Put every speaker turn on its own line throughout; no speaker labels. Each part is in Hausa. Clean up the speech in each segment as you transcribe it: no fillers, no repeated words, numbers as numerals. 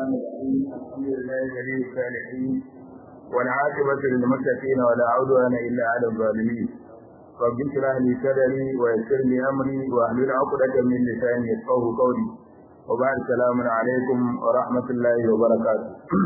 الرحمن الرحيم الحمد لله ولي الصالحين والعاقبة للمتقين ولا عدوان إلا على الظالمين رب اشرح لي صدري ويسر لي أمري واحلل عقدة من لساني يفقهوا قولي وبعد السلام عليكم ورحمة الله وبركاته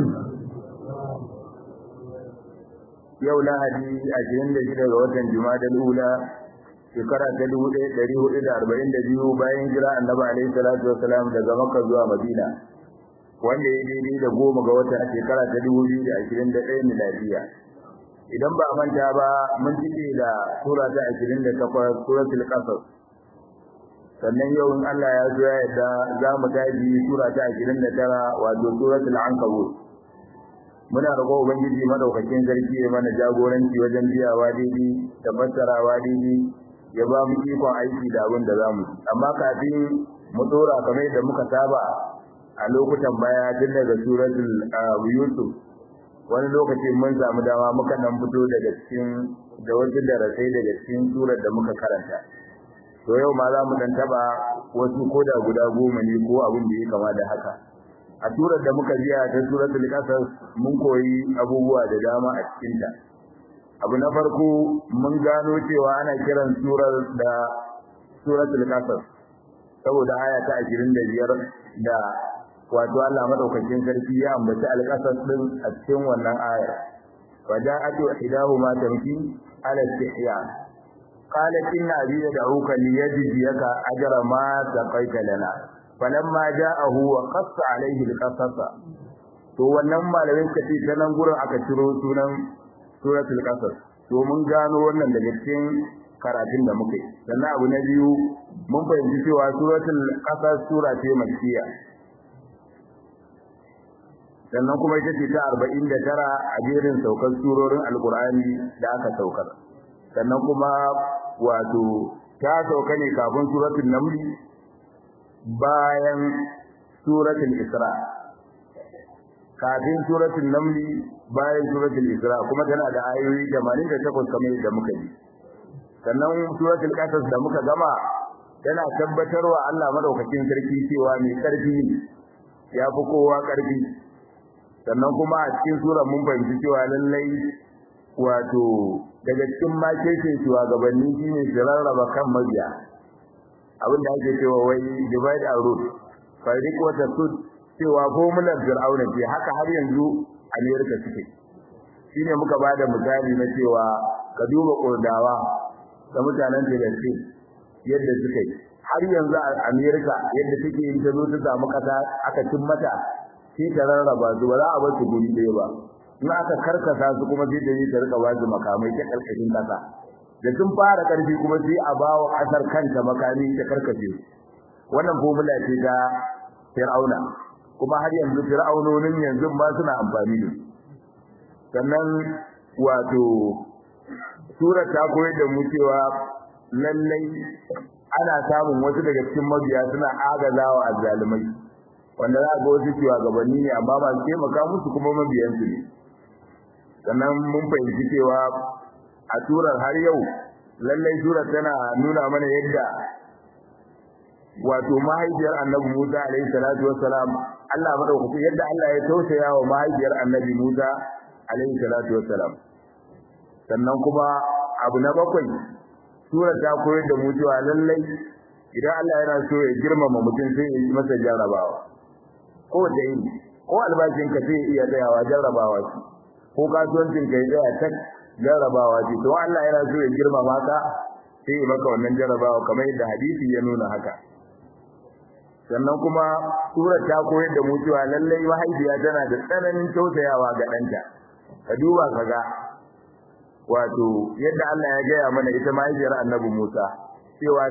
yau lahadi 26 ga watan Jumadal Ula shekara ta 1442 bayan jira Annabi alaihi salatu wasalam daga Makka zuwa Madina wanda ya daidai da 10 ga watan shekara ta 2021 miladiya idan ba manta ba mun cike da sura ta 28 suratul Qasas sannan yau in Allah ya so ya yarda za mu tafi sura ta 29 wato suratul Ankabut muna roƙo ubangiji madaukakin sarki ya mana jagoranci wajen biyawa daidai da fassarawa daidai ya ba mu ikon aiki da abin da zamu amma kafin mu dora kamar da muka saba a lokutan baya tun daga suratul Yusuf wani lokaci mun samu dama muka nan fito daga cikin da wasu darasai daga cikin surar da muka karanta to yau ma za mu dan taba wasu koda guda 10 ne ko abin da ya kama da haka a surar da muka jiya ta suratul Qasas mun koyi abubuwa da dama a cikin ta abu na farko mun gano cewa ana kiran surar da suratul Qasas saboda aya ta 25 da wato Allah madaukakin sarki ya ambaci al-Qasas din a cikin wannan aya waja'atu idahuma tamshi ala istihya qalat inna abi yad'uka liyajziyaka ajra ma taqaita lana falamma ja'ahu wa qassa alayhi al-qasas to wannan malamin kace ta nan gurin aka ciro sunan suratul Qasas to mun gano wannan daga cikin karatun da muke sannan abu na biyu mun fahimci cewa suratul Qasas sura ce makkiya sannan kuma ita ce ta 49 a jerin saukar surorin alqur'ani da aka saukar sannan kuma wato ta sauka ne kafin suratul naml bayan suratul Isra kafin suratul naml bayan suratul Isra kuma tana da ayoyi 88 kamar yadda muka ji sannan suratul Qasas da muka gama tana tabbatarwa Allah madaukakin sarki cewa mai karfi ya fi kowa karfi sannan kuma a cikin surar mun fahimci cewa lallai wato daga cikin makece cewa gabanin shine su rarraba kan mabiya abinda ake cewa wai divide and rule fariq wa tasud cewa formular fir'auna ce haka har yanzu America suke shine muka bada misali na cewa ka duba Kurdawa da mutanen Palestine yadda suke har yanzu a America yadda take yin ta zo ta samu kasa aka cin mata sai ta rarraba su ba za a bar su guri ɗaya ba in aka karkasa su kuma sai da yi ta rika wasu makamai ta karkashin kasa da sun fara karfi kuma sai a bawa kasar kanta makami ta karkace wannan formula ce ta Fir'auna kuma har yanzu fir'aunonin yanzu ba suna amfani da sannan wato sura ta koyar da mu cewa lallai ana samun wasu daga cikin mabiya suna agazawa azzalimai wanda za ga wasu cewa gabanni ne amma ba su taimaka musu kuma mabiyansu ne sannan mun fahimci cewa a surar har yau lallai surar tana nuna mana yadda wato mahaifiyar Annabi Musa alaihi salatu wassalam Allah madaukaki yadda Allah ya tausaya wa mahaifiyar Annabi Musa alaihi salatu wassalam sannan kuma abu na bakwai surar ta koyar da mu cewa lallai idan Allah yana so ya girmama mutum sai ya yi masa jarrabawa ko da yi ko albashin ka sai iya tsayawa jarrabawa shi ko kasuwancin ka ya tsaya ta jarrabawa shi to Allah yana so ya girmama ka sai ya maka wannan jarrabawa kamar yadda hadisi ya nuna haka sannan kuma sura ta koyar da mu cewa lallai mahaifiya tana da tsananin tausayawa ga ɗanta ka duba kaga wato yadda Allah ya gaya mana ita mahaifiyar Annabi Musa cewa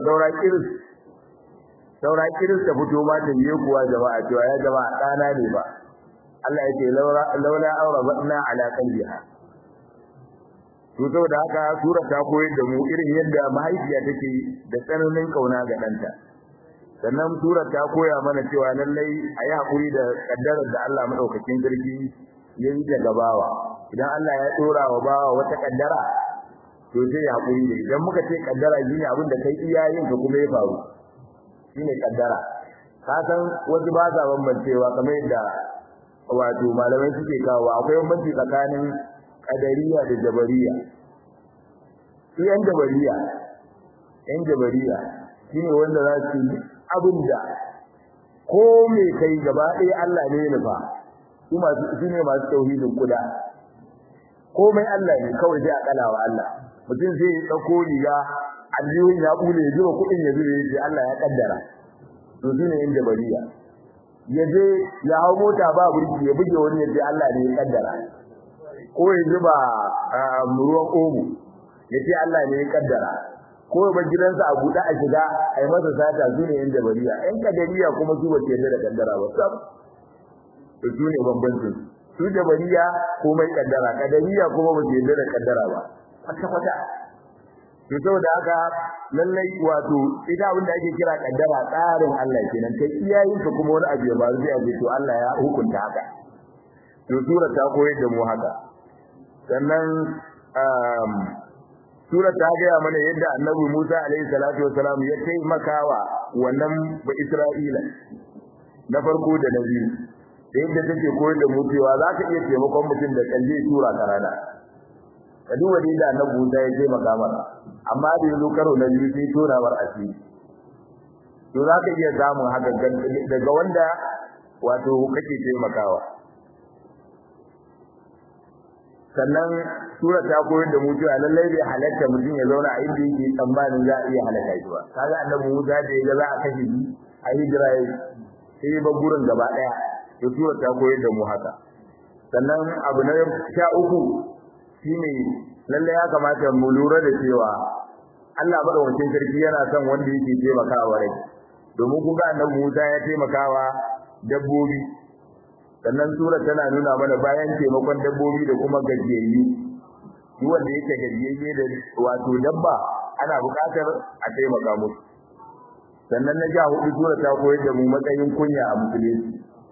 saura kiris ta fito ma ta yi kuwa jama'a cewa ya jama'a ɗana ne ba Allah ya ce laula aurabatna ala qalbiha to saboda haka sura ta koyar da mu irin yadda mahaifiya take da tsananin kauna ga ɗanta sannan sura ta koya mana cewa lallai ayi hakuri da kaddarar da Allah madaukakin sarki yayi da gabawa idan Allah ya dora wa bawa wata kaddara to sai hakuri da idan muka ce kaddara shine abin da kai iyayen ka kuma ya faru shine kaddara ka san wasu ba sa bambancewa kamar yadda wato malamai suke kawo akwai bambanci tsakanin qadariya da jabariya. Su yan jabariya shine wanda za su yi abinda ko me kai gaba ɗaya Allah ne ya nufa. Su ne masu tauhidin kuda. Komai Allah ne kawai sai a kalawa Allah. Mutum sai ya dauko riga aljihun ya bule ya zuba kuɗin ya zube ya ce Allah ya kaddara. To su ne yan jabariya. Ya je ya hau mota ba burki ya buge wani ya ce Allah ne ya kaddara. Ko ya zuba ruwan omo ya ce Allah ne ya kaddara. Ko ya bar gidansa a buɗe a shiga a yi masa sata su ne yan jabariya. Yan kadariya kuma su ba ce da kaddara ba sab. To su ne bambancin. Su jabariya komai kaddara, kadariya kuma ba ce da kaddara ba. Kwata-kwata. To saboda haka lallai wato ita abin da ake kira kaddara tsarin Allah kenan kai iyayen ka kuma wani abu ya ba zai aje to Allah ya hukunta haka. To sura ta koyar da mu haka. Sannan sura ta ga mana yadda Annabi Musa alaihi salatu wasalam ya taimakawa wannan ba Isra'ila na farko da na biyu. Yadda take koyar da mu cewa za ka iya taimakon mutum da kalle sura karana. Ka duba da Annabi Musa ya taimaka mana amma da yanzu karo na biyu sai tona war asiri. To za ka iya samun haka daga wanda wato kake taimakawa. Sannan sura ta koyar da mu cewa lallai bai halatta mutum ya zauna a inda yake tsammanin za a iya halaka shi ba. Kaga Annabi Musa da ya ga za a kashe shi a hijira sai ba gurin gaba daya. To sura ta koyar da mu haka. Sannan abu na 13 shine lallai ya kamata mu lura da cewa Allah madaukakin sarki yana son wanda yake taimakawa rai. Domin kun ga Annabi Musa ya taimakawa dabbobi. Sannan sura tana nuna mana bayan taimakon dabbobi da kuma gajiyayyu. Duk wanda yake gajiyayye da wato dabba ana buƙatar a taimaka musu. Sannan na 14 sura ta koyar da mu matsayin kunya a musulunci.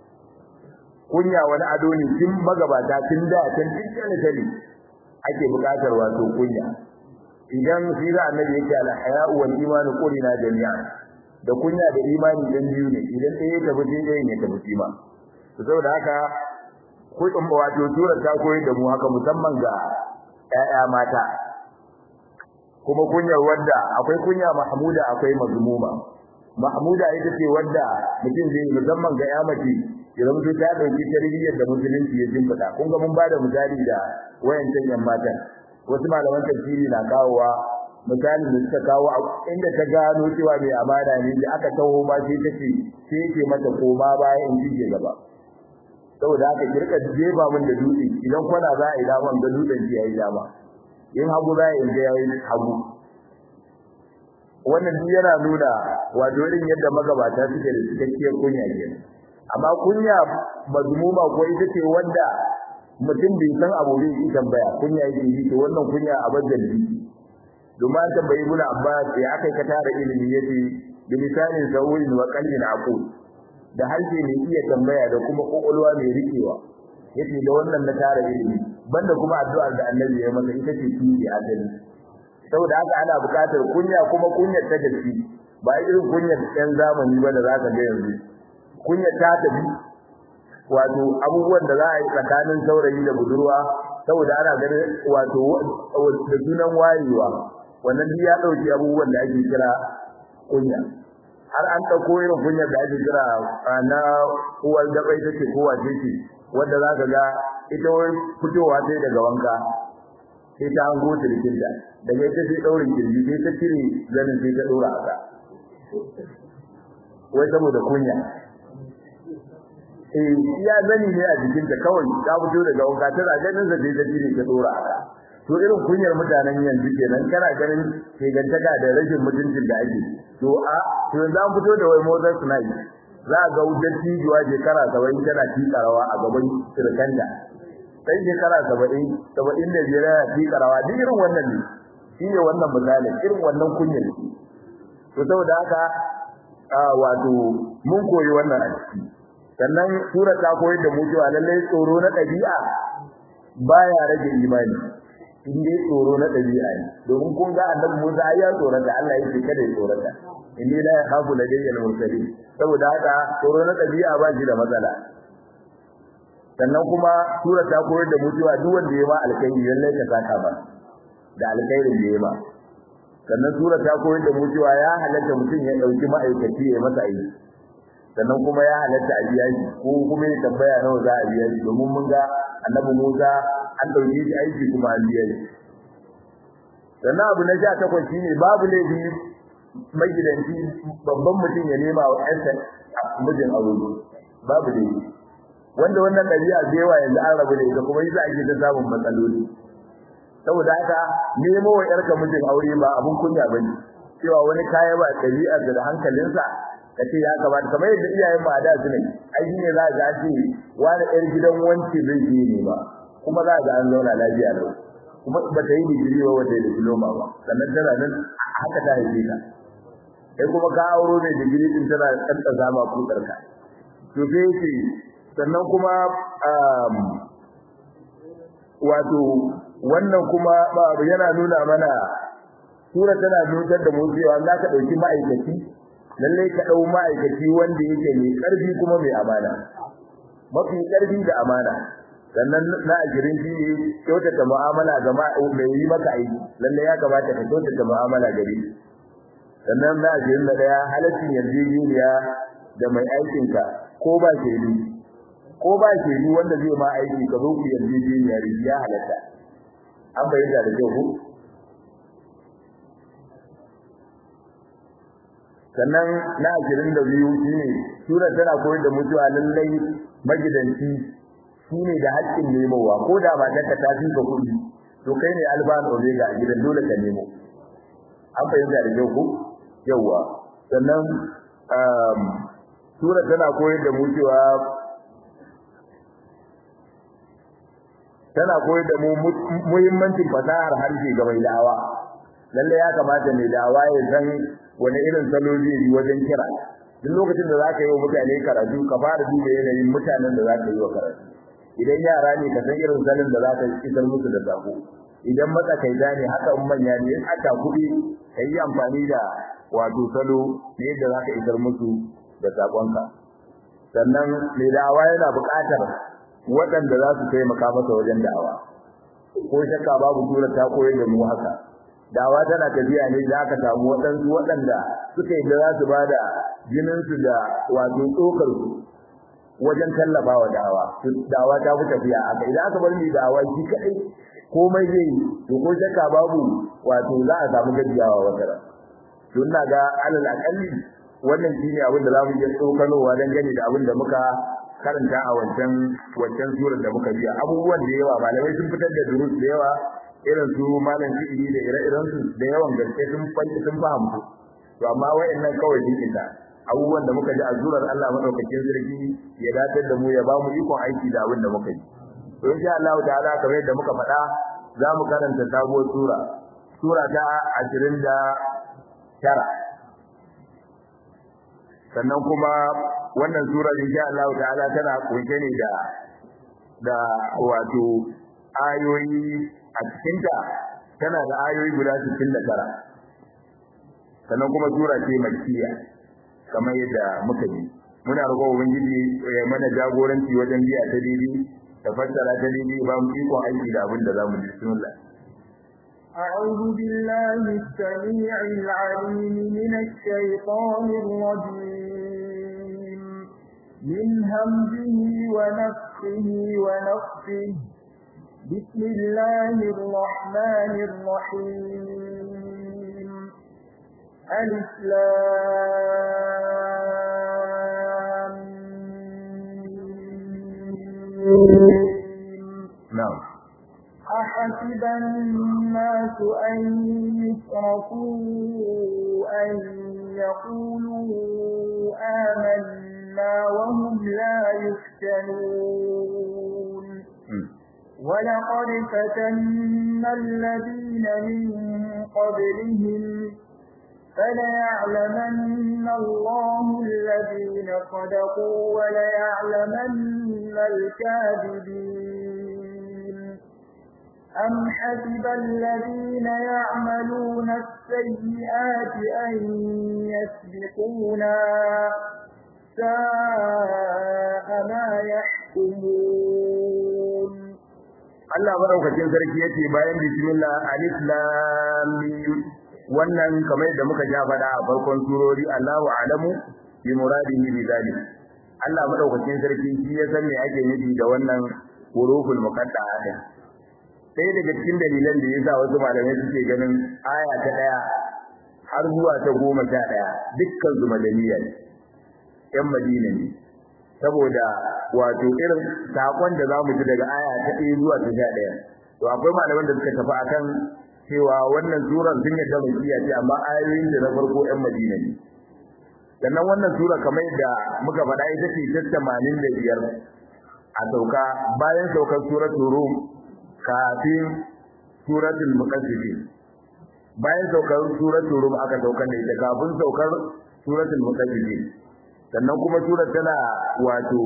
Kunya wani ado ne tun magabata tun da tun tare ake buƙatar wato kunya. Idan shi da Annabi yake al-haya'u wal iman qulina jami'an. Da kunya da imani dan biyu ne idan ɗaya ta tafi ɗayan ya tafi ma. Saboda haka ko in wato sura ta koyar da mu haka musamman ga ƴaƴa mata. Kuma kunyar wanda akwai kunya mahmuda akwai mazmuma. Mahmuda ita ce wanda mutum zai musamman ga ƴa mace idan mutum ta dauki tarbiyyar da musulunci ya jimfida. Kun ga mun bada misali da wayancan ƴan matan. Wasu malaman tafsiri na kawowa misali da suka kawo inda ta gano cewa mai amana ne da aka taho ma sai take sai yake mata koma baya in jige gaba. Saboda haka kirka jefa min da dutse idan kwana za a yi dama ga dutsen ki yayi dama in hagu za a yi ga yayi hagu. Wannan duk yana nuna wato irin yadda magabata suke da cikakkiyar kunya kenan. Amma kunya mazmuma ko ita ce wanda mutum bai san abu bai yi tambaya kunya yake yi to wannan kunya a bazan ji. Domin an tambayi Ibn Abbas sai aka ka tara ilimi yace bi misalin zawin wa qalbin aqul. Da harshe mai iya tambaya da kuma kokolwa mai rikewa yace da wannan na tara ilimi banda kuma addu'ar da Annabi ya masa ita ce tiyi adali. Saboda haka ana buƙatar kunya kuma kunyar ta gaske ba irin kunyar ɗan zamani ba da zaka ga yanzu. Kunyar ta tafi wato abubuwan da za a yi tsakanin saurayi da budurwa saboda ana ganin wato da sunan wayewa wannan duk ya dauki abubuwan da ake kira kunya. Har an dauko irin kunyar da ake kira na uwar da bai take kowa ce wanda zaka ga ita wai fitowa sai daga wanka sai ta hango tirkin da daga ita sai daurin kirji sai ta cire zanin sai ta dora haka wai saboda kunya. Ya zani ne a jikin ta kawai ta fito daga wanka tana ganin sa sai ta cire ta dora haka. To irin kunyar mutanen yanzu kenan kana ganin sai gantaka da rashin mutuncin da ake to yanzu an fito da wai Moses Nai za ga wutar tijuwa shekara 70 tana tikarawa a gaban sirkanta sai shekara 70 75 yana tikarawa duk irin wannan ne shine wannan misalin irin wannan kunyar to saboda haka wato mun koyi wannan a ciki. Sannan sura ta koyar da mu cewa lalle tsoro na dabi'a baya rage imani in dai tsoro na dabi'a ne domin kun ga Annabi Musa ya tsorata Allah yake kada ya tsorata inni la yakhafu ladayyal mursalin saboda haka tsoro na dabi'a ba shi da matsala. sannan kuma sura ta koyar da mutuwa duk wanda ya ma alkhairi lallai ka saka ba da alkhairin da ya ma sannan sura ta koyar da mutuwa ya halatta mutum ya dauki ma'aikaci ya masa aiki sannan kuma ya halatta a biya shi ko kuma ya tambaya nawa za a biya shi domin mun ga annabi Musa an dauke shi aiki kuma an biya shi sannan abu na 18 shine babu laifi magidanci babban mutum ya nema wa ƴansa mijin aure babu laifi wanda wannan dabi'a da yawa yanzu an rabu da ita kuma yasa ake ta samun matsaloli saboda haka nemo wa ƴarka mijin aure ba abun kunya bane cewa wani kaya ba dabi'a da hankalinsa kace ya kamata kamar yadda iyayen ba da su ne ai ne za ga ce wani ɗan gidan wanci zai je ne ba kuma za ga an zauna lafiya lau kuma ba ta yi digiri ba wata da diploma ba sannan tana nan haka ta haife ka sai kuma ka auro ne digiri din tana kanta zama kutsarka to sai ce sannan kuma wato wannan kuma yana nuna mana sura tana nuna da mu cewa za ka dauki ma'aikaci lalle ka dau ma'aikaci wanda yake mai karfi kuma mai amana mafi karfi da amana sannan na ajirin shi ne kyautata mu'amala ga mai yi maka aiki lalle ya kamata ka kyautata mu'amala gare shi sannan na ajirin da daya halaccin yarjejeniya da mai aikinka ko ba shaidu wanda zai ma aiki ka zo ku yarjejeniya ya halatta an bayyana da kyau sannan na 22 shine sura tana koyar da mutuwa lallai magidanci shine da haƙƙin nemowa ko da ba ta tafi ka kudi to kai ne alban omega a gidan dole ka nemo an bayyana da kyau yawa sannan sura tana koyar da mutuwa tana koyar da mu muhimmancin fasahar harshe ga mai da'awa lalle ya kamata mai da'awa ya san wani irin salo zai yi wajen kira duk lokacin da zaka yi wa mutane karatu ka fara duba yanayin mutanen da zaka yi wa karatu idan yara ne ka san irin salon da zaka isar musu da sako idan matsakaita ne haka in manya ne in aka kuɗi ka yi amfani da wato salo ne yadda zaka isar musu da sakonka sannan mai da'awa yana buƙatar waɗanda za su taimaka masa wajen da'awa ko shakka babu tura ta koyar da mu haka da'awa tana tafiya ne da aka samu waɗansu waɗanda suka yi da za su bada jininsu da wato tsokar su wajen tallafawa da'awa da'awa ta fi tafiya haka idan aka bar ni da'awa shi kadai komai zai yi to ko shakka babu wato za a samu gajiyawa wata ran to ina ga alal akalli wannan shine abin da zamu iya tsokanowa dan gani da abin da muka karanta a wancan surar da muka biya abubuwan da yawa malamai sun fitar da durus da yawa irin su malam fi'ili da ire-iren su da yawan gaske sun fahimtu to amma wayannan kawai din ita abubuwan da muka ji a surar Allah madaukakin sarki ya datar da mu ya ba mu ikon aiki da abin da muka yi to insha Allah ta'ala kamar yadda muka faɗa za mu karanta sabuwar sura ta 29 sannan kuma wannan sura insha Allah ta'ala tana kunshe ne da wato ayoyi a cikin ta tana da ayoyi guda 69 sannan kuma sura ce makkiya kamar yadda muka ji muna roƙon ubangiji ya mana jagoranci wajen biya ta didi da fassara ta didi ba mu iko aiki da abin da zamu ji bismillah
أعوذ بالله السميع العليم من الشيطان الرجيم من همزه ونفخه ونفخه بسم الله الرحمن الرحيم ألف لام
نعم
أحسب الناس أن يتركوا أن يقولوا آمنا وهم لا يفتنون ولقد فتنا الذين من قبلهم فليعلمن الله الذين صدقوا وليعلمن الكاذبين أم حسب الذين يعملون السيئات أن يسبقونا ساء ما يحكمون
Allah madaukakin sarki yace bayan bismillah alif lam mim wannan kamar yadda muka ja faɗa a farkon surori Allahu a'lamu bi muradihi bi zalik Allah madaukakin sarki shi ya san me ake nufi da wannan huruful muqatta'a din sai daga cikin dalilan da yasa wasu malamai suke ganin aya ta 1 har zuwa ta 11 dukkan su madaniya ne yan Madina ne saboda wato irin sakon da zamu ji daga aya ta 1 zuwa ta 11 to akwai malaman da suka tafi akan cewa wannan surar sun yadda makiya ce amma ayoyin da na farko yan Madina ne sannan wannan sura kamar da muka faɗa ita ce ta 85 a sauka bayan saukar suratul rum kafin suratul muqaddimah bayan saukar suratul rum aka saukar da ita kafin saukar suratul muqaddimah sannan kuma surar tana wato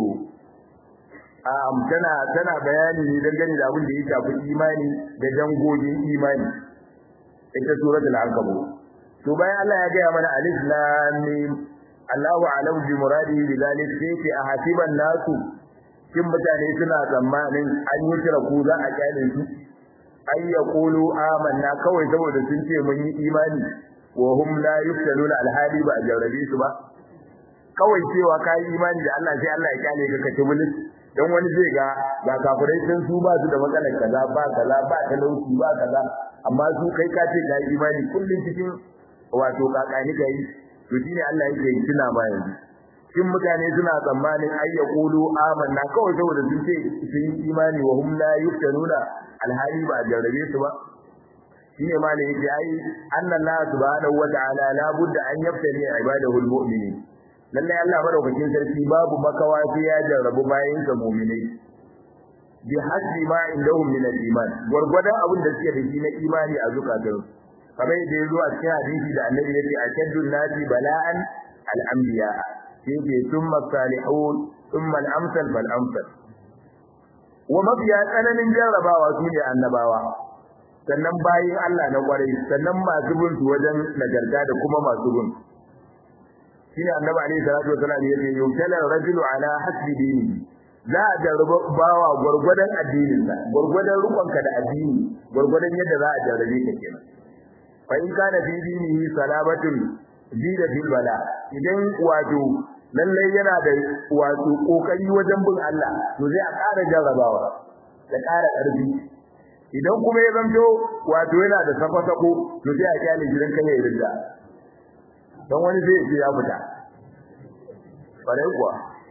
tana bayani ne dangane da abin da ya shafi imani da dangogin imani ita suratul ankabut to bayan Allah ya gaya mana alif lam mim Allahu a'lamu bi muradihi bi zalik sai a hasiban nasu kin mutane suna tsammanin an yi kira ku za a kyale su ay yaqulu amanna kawai saboda sun ce mun yi imani wa hum la yuftaluna alhali ba jarrabe su ba kawai cewa kai imani da Allah sai Allah ya kyale ka kace bulis dan wani zai ga kafirai sun su ba su da matsalar kaza ba talauci ba kaza amma su kai ka ce kai imani kullun cikin wato kakani kai to shine Allah yake yi tuna ba yanzu kin mutane suna tsammanin ay yaqulu amanna kawai saboda sun ce sun yi imani wa hum la yuftanuna alhali ba jarrabe su ba shine ma ne yake ai annallahu subhanahu wa ta'ala la budda an yaftani ibadahu almu'minin lallai Allah madaukakin sarki babu makawa sai ya jarrabu bayin sa mu'minai bi hasbi ma indahum min al-iman gurgurdan abin da suke da shi na imani a zukatansu kamar da yazo a cikin hadisi da Annabi yake ashaddun nasi bala'an al-anbiya yake thumma salihun thumma al-amsal fal amsal wa mabiya tsananin jarrabawa su ne annabawa sannan bayin Allah na kwarai sannan masu bin su wajen nagarta da kuma masu bin shine Annabi alaihi salatu wasallam yake yutala rajulu ala hasbi dini za a jarraba bawa gurgurdan addinin sa gurgurdan rukunka da addini gurgurdan yadda za a jarrabe ka kenan fa in kana fi dinihi salabatun zida fil bala idan wato lallai yana da wato kokari wajen bin Allah to zai a ƙara jarrabawa da ƙara ƙarfi idan kuma ya zanto wato yana da sako-sako to sai a kyale gidan kan ya rinda don wani zai ce ya fita bare kuwa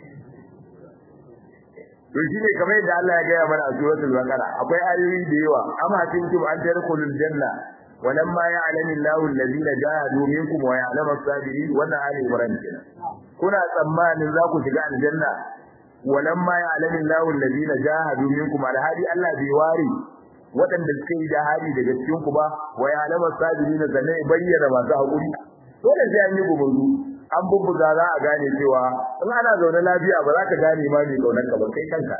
to shine kamar yadda Allah ya gaya mana a suratul baqara akwai ayoyi da yawa amma tinkum an tarkulul janna walamma ya'lamu Allahu alladhina jahadu minkum wa ya'lamu as-sabirin wannan ali Imran kenan kuna tsammanin za ku shiga aljanna walamma ya'lamu Allahu alladhina jahadu minkum alhadi Allah bai wari waɗanda suka yi jihadi daga cikin ku ba wa ya'lamu as-sabirin zanne bayyana masu hakuri dole sai an yi gumurzu an bubbuga za a gane cewa in ana zaune lafiya ba za ka gane ma mai kaunar ka ba kai kanka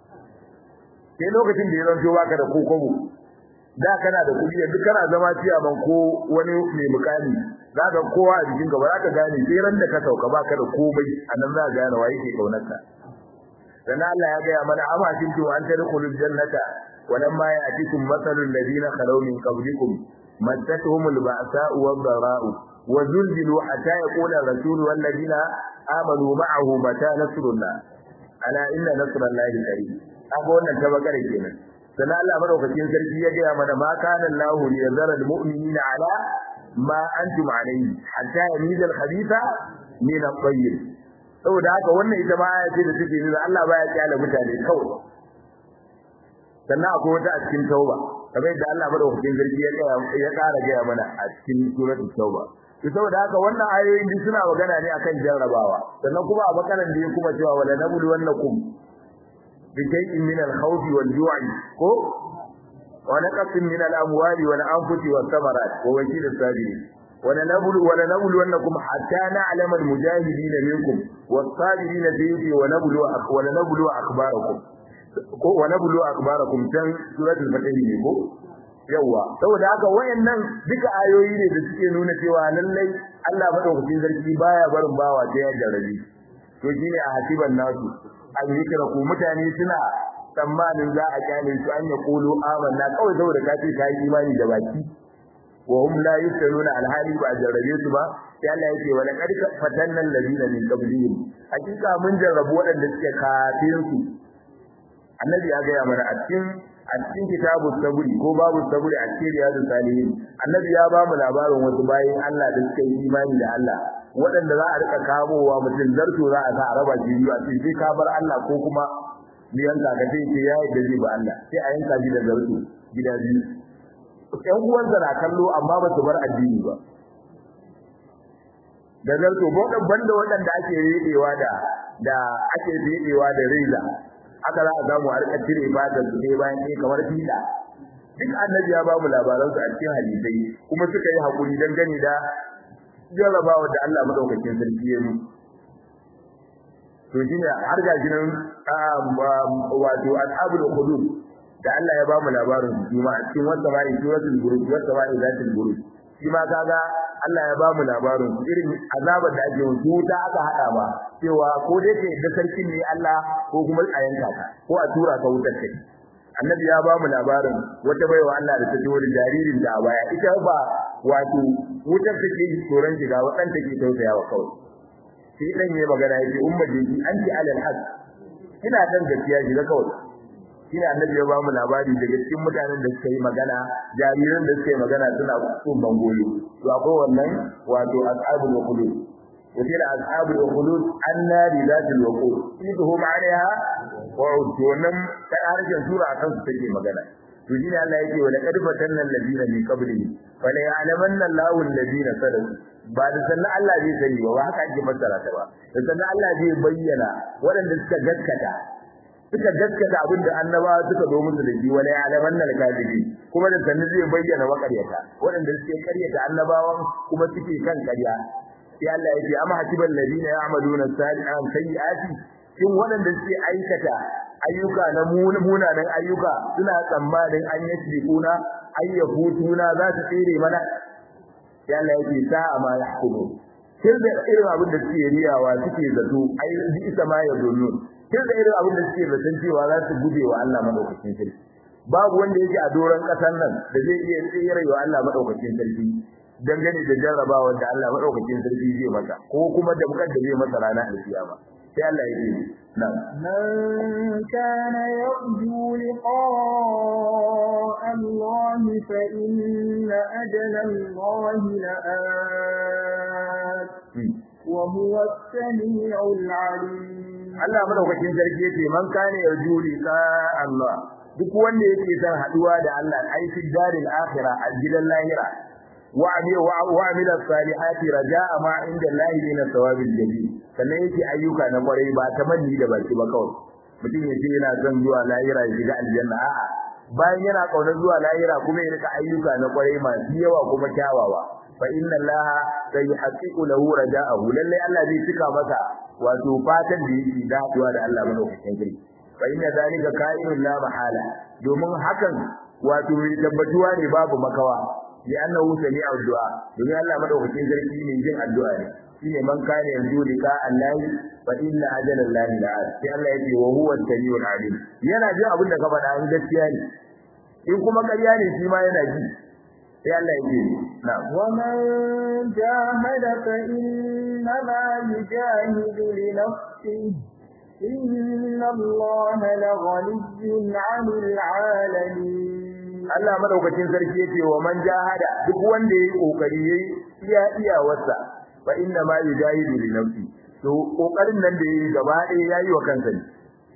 sai lokacin da ya zanto baka da kokobo da kana da kudi yanzu kana zama ciyaman ko wani mai mukami za ka kowa a jikin ka ba za ka gane sai ran da ka sauka baka da komai annan za ka gane waye ke kaunar ka dan Allah ya ga mana amma kintu an tadkhulul jannata walamma ya'tikum mathalul ladina khalaw min qablikum mattatuhumul ba'sa'u wad-dhara'u وزلزلوا حتى يقول الرسول والذين آمنوا معه متى نصر الله ألا إن نصر الله قريب أقول wannan tabakare kenan sannan Allah madaukakin sarki ya ga mana ma kana Allah liyazara almu'minina ala ma antum alayhi hatta yamiza alkhabitha min at-tayyib saboda haka wannan ita ma aya ce da take nuna Allah baya kyale mutane kawai sannan akwai wata a cikin tauba kamar yadda Allah madaukakin sarki ya ƙara ga mana a cikin suratul tauba saboda haka wannan ayoyin din suna magana ne akan jarrabawa sannan kuma a bakaran da yake kuma cewa wala nablu wannakum bi shay'in min al-khawfi wal-ju'i ko wa naqsin min al-amwali wal-anfusi was-samarat wa wakil as-sabirin wala nablu wannakum hatta na'lama al-mujahidin minkum was-sabirin fihi wa nablu akhbarakum ko wa nablu akhbarakum tan suratul fatih ne ko yawa saboda haka wayannan duka ayoyi ne da suke nuna cewa lallai Allah madaukakin sarki baya barin bawa ta yadda rabi to shine a hasiban nasu an yikra ku mutane suna tsammanin za a kyale su an ya kulu amanna kawai saboda ka ce ka yi imani da baki wa hum la yusalluna alhali ba jarrabe su ba sai Allah yake wa laqad fatanna alladhina min qablihim hakika mun jarrabu wadanda suke kafin su annabi ya ga mana a cikin kitabu sabri ko babu sabri a cikin riyadus salihin annabi ya ba mu labarin wasu bayin Allah da suke yi imani da Allah wadanda za a rika kamowa mutum zarto za a sa a raba jiyo a ce sai ka bar Allah ko kuma biyan ka ce ya yi da zai ba Allah sai a yanka shi da zarto gida biyu ƴan uwansa na kallo amma ba su bar addini ba da zarto banda waɗanda ake riɗewa da ake riɗewa da reza haka za a samu a rika cire fatan su ne bayan ɗaya kamar fiɗa duk annabi ya ba mu labaransu a cikin hadisai kuma suka yi haƙuri don gani da jarrabawa da Allah madaukakin sarki ya yi to shine har ga jinan wato ashabul hudud da Allah ya ba mu labarin su ma a cikin wata mai suratul buruj wata mai zatul buruj shi ma kaga Allah ya ba mu labarin su irin azabar da ake yi wuta aka hada ba cewa ko dai kai da sarkin ne Allah ko kuma a yanka ka ko a tura ka wutar kai annabi ya ba mu labarin wata baiwa Allah da ta ji wani jaririn da a baya ita ba wato wutar take tsoron shiga wadan take tausayawa kawai sai dan yayi magana yace umma jinki anti alal haq ina dan gaskiya shiga kawai shine annabi ya ba mu labari daga cikin mutanen da suka yi magana jariran da suka yi magana suna kun bangoyi to akwai wannan wato ashabul qulub wace da ashabul qulub annari zatul waqud idhum alaiha wa'ud wannan ta harshen sura akan su take magana to shine Allah yake wa laqad fatanna alladina min qablihim fa la ya'lamanna Allahu alladina sadaqu ba da sannan Allah zai sani ba haka ake fassara ta ba da sannan Allah zai bayyana waɗanda suka gaskata abinda annabawa suka zo musu da shi wala ya'lamanna al-kadhibi kuma da sannan zai bayyana makaryata waɗanda suke karyata annabawan kuma suke kan karya sai Allah yake amma hasibal ladina ya'maluna sayyi'ati kin waɗanda suke aikata ayyuka na munanan ayyuka suna tsammanin an yasbiquna ayyafutuna za su tsere mana sai Allah yake sa'a ma yahkumu kin da irin abin da suke riyawa suke zato ai bi isa ma ya dono kin da irin abin da suke zaton cewa za su gube wa Allah madaukakin sarki babu wanda yake a doran kasan nan da zai iya tsere wa Allah madaukakin sarki dangane da jarrabawa da Allah madaukakin sarki zai masa ko kuma da mukaddabe masa ranar alkiyama sai Allah ya ce nan
man kana yarju liqa'a Allah fa inna ajala Allah la'at wa huwa as-sami'ul 'alim
Allah madaukakin sarki yace man kana yarju liqa'a Allah duk wanda yake son haduwa da Allah ai fi daril akhirah a gidan lahira وعمل الصالحات رجاء ما عند الله من الثواب الجزيل sannan yake ayyuka na kwarai ba tamanni da baki ba kawai mutum yace yana son zuwa lahira ya shiga aljanna a'a bayan yana kaunar zuwa lahira kuma ya rika ayyuka na kwarai masu yawa kuma kyawawa fa inna allaha sayyihaqiqu lahu raja'ahu lalle Allah zai cika masa wato fatan da yake daɗuwa da Allah madaukakin sarki fa inna zalika ka'inun la mahala domin hakan wato tabbatuwa ne babu makawa لأنه سميع الدعاء دنيا الله مدوكين sarki ne jin addu'a ne shine man kana yanzu lika Allah fa inna ajala Allah la'at sai Allah yake wa huwa as-sami'ul 'alim yana jin abin da ka faɗa in gaskiya ne in kuma ƙarya ne shi ma yana ji sai Allah yake na
wa man jahada fa inna ma yujahidu li nafsihi inna Allah la ghaniyyun 'anil 'alamin
Allah madaukakin sarki yace wa man jahada duk wanda yayi kokari yayi iyawarsa fa inna ma yujahidu li nafsi to kokarin nan da yayi gaba ɗaya yayi wa kansa ne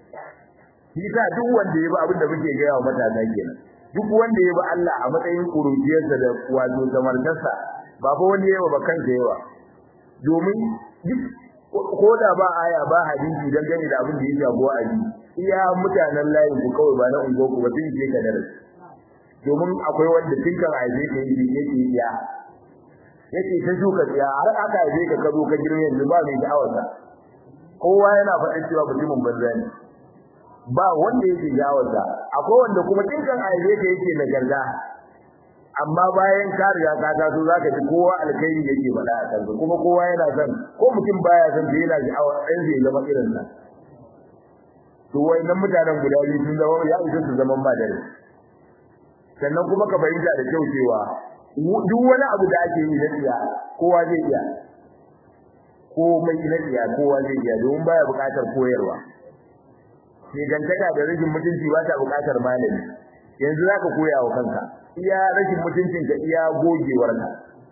shi ka duk wanda yayi ba abin da muke ga yawa matasa kenan duk wanda yayi ba Allah a matsayin kurujiyarsa da wato zamartarsa ba fa wanda yayi ba kansa yawa domin duk ko da ba aya ba hadisi dan gane da abin da yake go a ji iya mutanen layin ku kawai ba na ungo ku ba tun je ka darasi domin akwai wanda tinkan aibe ka yi yake iya yake ta shuka tsiya har aka aibe ka kazo ka girme yanzu ba mai da'awarsa kowa yana faɗin cewa mutumin banza ne ba wanda yake da'awarsa akwai wanda kuma tinkan aibe ka yake na garga amma bayan ka riga ka taso zaka ji kowa alkhairi yake faɗa a kanka kuma kowa yana son ko mutum baya son da yana da'awar ɗan zai zama irin sa to wayannan mutanen guda biyu sun zama ya isa su zaman ba dare sannan kuma ka fahimta da kyau cewa duk wani abu da ake yi na tsiya kowa zai iya komai na tsiya kowa zai iya don baya buƙatar koyarwa sai gantaka da rashin mutunci ba ta buƙatar malami yanzu zaka koya wa kanka iya rashin mutuncin ka iya gogewar ka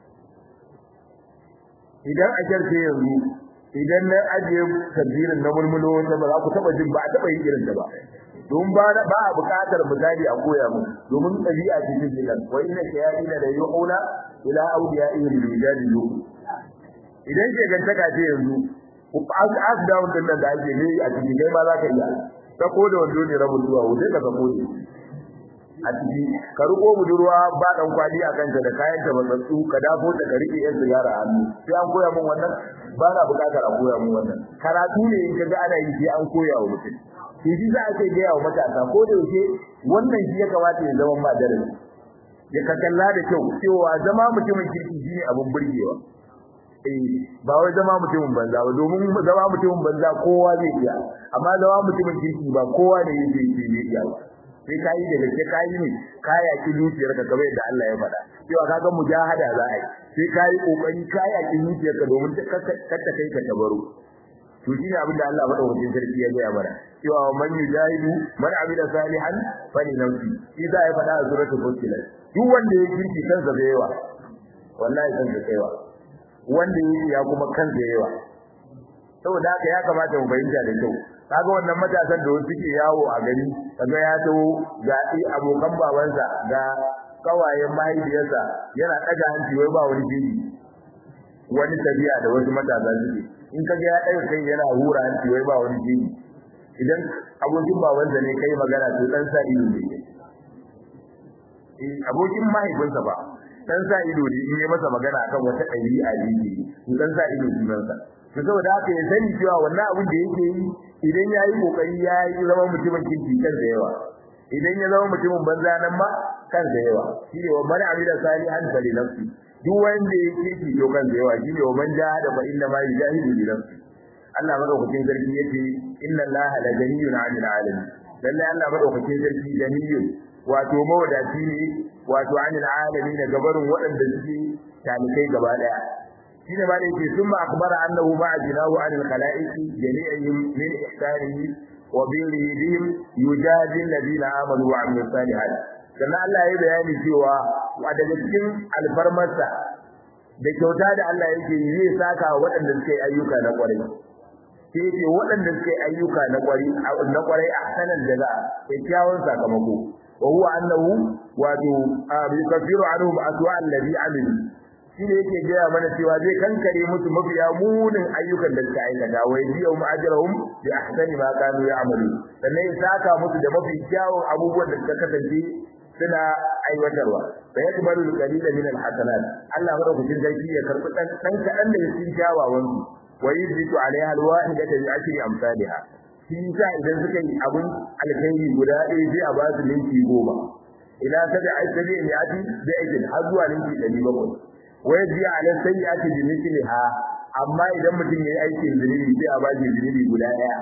idan a jarce yanzu idan na ajiye tabirin na mulmulo wanda ba za ku taba jin ba a taba yin irin ta ba don ba a buƙatar misali a koya mu domin ɗabi'a ce ta jilan wa inna shayatina la yu'una ila awliya'ihi lijadilu idan ke gantaka ce yanzu ku as down din da ake ne a cikin kai ma za ka iya ta koda wando ne rabu zuwa wuce ka kode a ciki ka riko budurwa ba dan kwali a kanta da kayan ta matsatsu ka dafo ta ka rike yan sigara a hannu sai an koya mun wannan ba na buƙatar a koya mun wannan karatu ne in kaga ana yi sai an koya wa mutum to shi za a ce ga yawa matasa ko da yake wannan shi ya kamata ya zama ma darasi ya ka kalla da kyau cewa zama mutumin kirki shine abun burgewa ba wai zama mutumin banza ba domin zama mutumin banza kowa zai iya amma zama mutumin kirki ba kowa ne yake iya ba sai kai da gaske kai ne kaya ki zuciyar ka kamar yadda Allah ya faɗa cewa kaga mujahada za a yi sai kai kokari kaya ki zuciyar ka domin ka kai ka tabaru to shine abin da Allah madaukakin sarki ya gaya mana cewa man yujahidu man amila salihan fali nafsi shi za ya faɗa a suratul fussilat duk wanda ya kirki kansa da yawa wallahi kansa da yawa wanda ya kuma kansa da yawa saboda haka ya kamata mu bayyana da kyau kaga wannan matasan da suke yawo a gari kaga ya tawo ga abokan babansa ga kawayen mahaifiyarsa yana daga hanci wai ba wani bibi wani tabiya da wasu matasa suke in kaga ya daga kai yana hura hanci wai ba wani bibi idan abokin babansa ne kai magana to dan sa ido ne abokin mahaifinsa ba dan sa ido ne in yi masa magana akan wata ɗabi'a ne dan sa ido sunansa to saboda haka ya sani cewa wannan abin da yake yi idan yayi kokari yayi zama mutumin kirki kan da yawa idan ya zama mutumin banza nan ma kan da yawa shine wa man amila salihan fali nafsi duk wanda yake kirki to kan da yawa shine wa man jahada fa inna ma yujahidu li nafsi Allah madaukakin sarki yace inna Allaha la ganiyyun 'anil 'alamin lalle Allah madaukakin sarki ganiyyun wato mawadaci ne wato 'anil 'alamin gabarun waɗanda suke talikai gaba daya shine ma da yake summa akhbara annahu ma'ajinahu 'anil khalaiqi jami'ihim min ihsanihi wa birrihi bihim yujadi alladhina amanu wa 'amilus salihat sannan Allah ya bayani cewa wa daga cikin alfarmarsa da kyauta da Allah yake yi zai saka waɗanda suke ayyuka na ƙwarai sai ce waɗanda suke ayyuka na ƙwarai ahsanan jaza kyakkyawan sakamako wa huwa annahu wato yukaffiru anhum aswa alladhi amilu shine yake gaya mana cewa zai kankare musu mafiya munin ayyukan da suka aikata wa yajiyum ajrahum bi ahsani ma kanu ya'malu sannan ya saka musu da mafi kyawun abubuwan da suka kasance suna aiwatarwa fa yakbalu al-qalila min al-hasanat Allah madaukakin sarki ya karbi dan kadan da cikin kyawawan su wa yuzitu alaiha al-wahidata bi ashri amsalha shi sa idan suka yi abun alkhairi guda ɗaya sai a ba su linki 10 ila sada asabi ne ati da aikin har zuwa linki 700 wayaji ala sayyi'ati bi mithliha amma idan mutum yayi aikin zunubi sai a bashi zunubi guda daya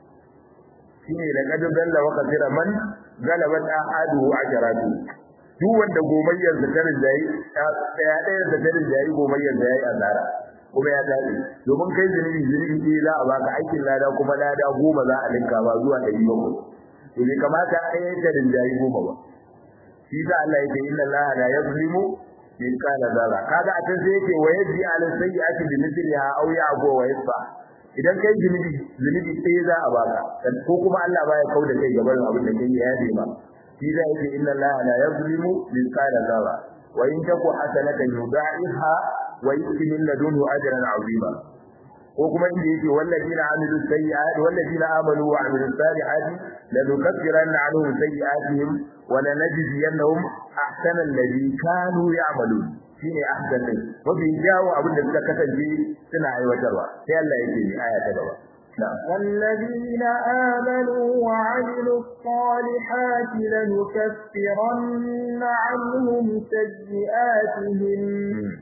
shine da kadar dalla wa kasira man galabat ahadu ajaratu duk wanda gomayyar da tarin jayi daya da tarin jayi gomayyar da yayi azara kuma ya dade domin kai zunubi sai za a baka aikin lada kuma lada 10 za a linka ba zuwa 700 to bai kamata ai da jayi 10 ba shi da Allah yake inna Allah la yazlimu in kana zara kaga a can sai yake wayaji ala sayyi'ati bi mithliha aw ya'fu wa yasfa idan kai zunubi sai za a baka ko kuma Allah baya kauda kai gaban abin da kai ya yi ba shi da yake inna Allah la yazlimu min kana zara wa in taku hasanatan yudaiha wa yu'ti min ladunhu ajran 'azima ko kuma inda yake wallazina amilu sayyi'ati wallazina amanu wa 'amilus salihati lanukaffiranna 'anhum sayyi'atihim wa lanajziyannahum ahsana alladhi kanu ya'malun shine ahsan din mafi jawo abin da suka kasance suna aiwatarwa sai Allah yake ni aya ta gaba
والذين آمنوا وعملوا الصالحات لنكفرن عنهم سيئاتهم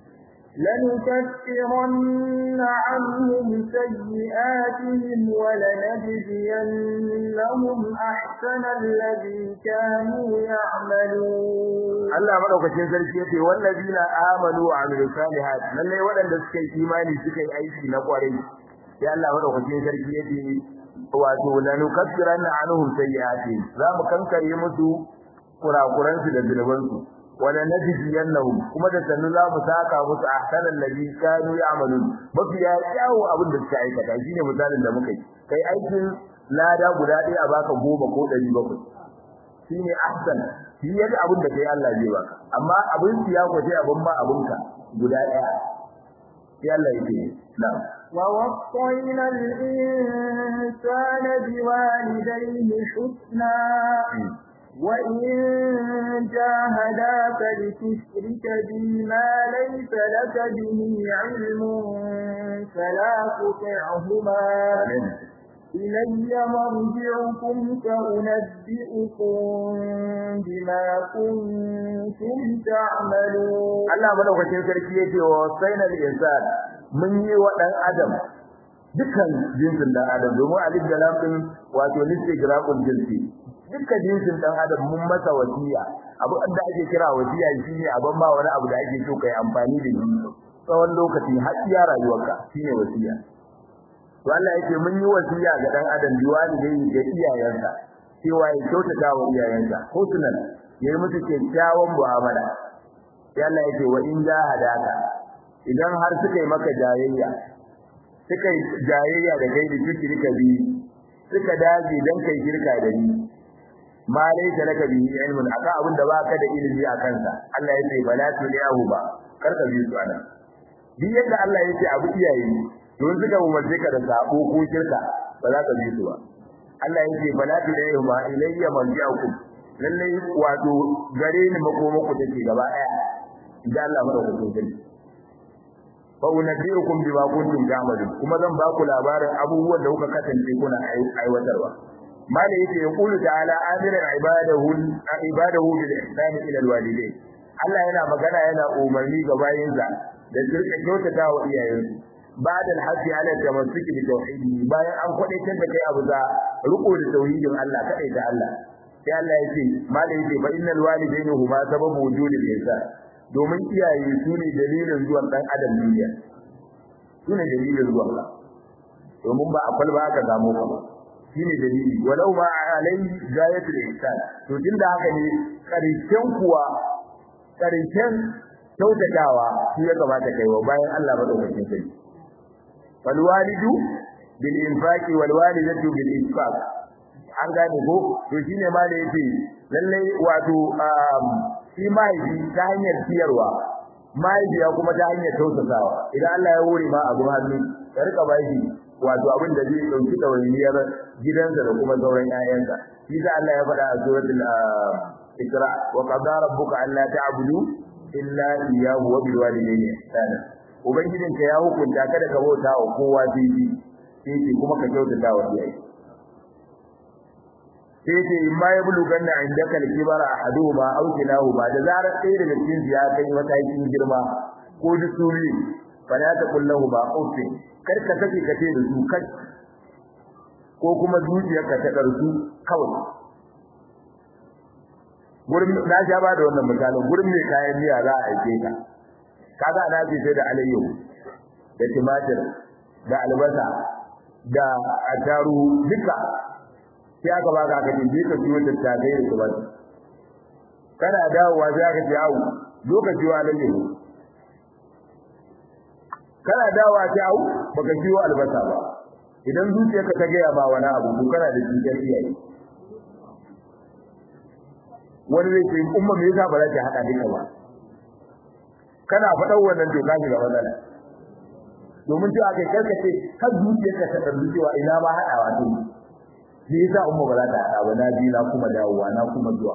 لنكفرن عنهم سيئاتهم ولنجزينهم أحسن الذي كانوا يعملون.
Allah madaukakin sarki yace wallazina amanu wa amilus salihat lalle wadanda suka yi imani suka yi aiki na kwarai sai Allah madaukakin sarki yace wato lanukaffiranna anhum sayyi'atihim za mu kankare musu kurakuransu da zunubansu wala najziyannahum kuma da sannu za mu saka musu ahsanal ladhi kanu ya'malun mafiya kyawu abin da suka aikata shine misalin da muka yi kai aikin lada guda ɗaya a baka 10 ko 700 shine ahsan shi yadda abin da kai Allah zai baka amma abin siya ko sai abin ba abinka guda ɗaya sai Allah yake na'am
ووصينا الإنسان بوالديه حسنا وإن جاهداك لتشرك بي ما ليس لك به علم فلا تطعهما إلي مرجعكم فأنبئكم بما كنتم تعملون. الله مدوكين sarki yake wa sayna al-insan mun yi wa dan adam dukkan jinsin dan adam domin alif da lam din wato listigraqul jinsi dukkan jinsin dan adam mun masa wasiya abu da ake kira wasiya shine abin ba wani abu da ake so kai amfani da shi tsawon lokaci har iya rayuwarka shine wasiya. To Allah yake mun yi wasiya ga dan adam biwani da ga iyayensa cewa ya kyautata wa iyayensa husnan yayi musu kyakkyawan mu'amala. Sai Allah yake wa in jahadaka idan har suka yi maka jayayya da kai da shirka bi suka dace dan kai shirka da ni ma laysa laka bi ilmun aka abin da baka da ilimi a kansa Allah yake bala tuliyahu ba karka bi su ana bi yadda Allah yake abu iyaye don suka umarce ka da sabo ko shirka ba za ka bi su ba Allah yake bala tuliyahu ma ilayya marji'ukum lalle wato gare ni makomako take gaba daya idan Allah madaukakin sarki fa unabbiukum bima kuntum ta'malun kuma zan ba ku labarin abubuwan da kuka kasance kuna aiwatarwa mala yake yaqulu ta'ala amiran ibadahu bil ihsan ila al walidain Allah yana magana yana umarni ga bayinsa da sirka kyautata wa iyayensu ba'da al-hajji ala tamassuki bi tauhidi bayan an kwadaitar da kai abu za riko da tauhidin Allah kadai da Allah sai Allah yake mala yake fa innal walidaini huma sababu wujudil insan domin iyaye su ne dalilin zuwan dan adam duniya su ne dalilin zuwan ka domin ba a kwalba aka samu ka shine dalili walau ma alai gayatul ihsan to tunda haka ne karshen kyautatawa shi ya kamata kaiwa bayan Allah madaukakin sai wal walidu bil infaqi wal walidatu bil infaq an gane ko to shine ma da yake lalle wato shi mahaifi ta hanyar ciyarwa mahaifiya kuma ta hanyar tausasawa idan Allah ya hore ma abu hannu ka rika bashi wato abin da zai dauki dawainiyar gidansa da kuma sauran ƴaƴansa shi da Allah ya faɗa a suratul Isra wa qadara rabbuka alla ta'budu illa iyyahu wa bil walidayni ihsana ubangijinka ya hukunta kada ka bauta wa kowa sai kuma ka kyautata wa iyaye sai ce in ma ya bulugan na indaka al-kibara ahaduhuma aw kilahuma da zarar ɗaya daga cikin ya kai matakin girma ko dusuri fala ta kullahu ba ufi kar ka sake kace da su kai ko kuma zuciyarka ta karsu kawai gurin na ja ba da wannan misalin gurin mai kayan miya za a aike ka kaga ana ce sai da alayyahu da tumatir da albasa da ataru duka sai aka baka aka dinje ka ciwo da tagai da kuma kana dawowa sai aka ce au lokaci wa lalle kana dawowa sai au baka ciwo albasa ba idan zuciyarka ta gaya ba wani abu to kana da cikin iyaye wani zai ce umma me yasa ba za ta hada duka ba kana faɗan wannan to ka shiga matsala domin to aka karkace har zuciyarka ta dan cewa ina ba hadawa to me yasa umma ba za ta hada ba na ji na kuma dawowa na kuma zuwa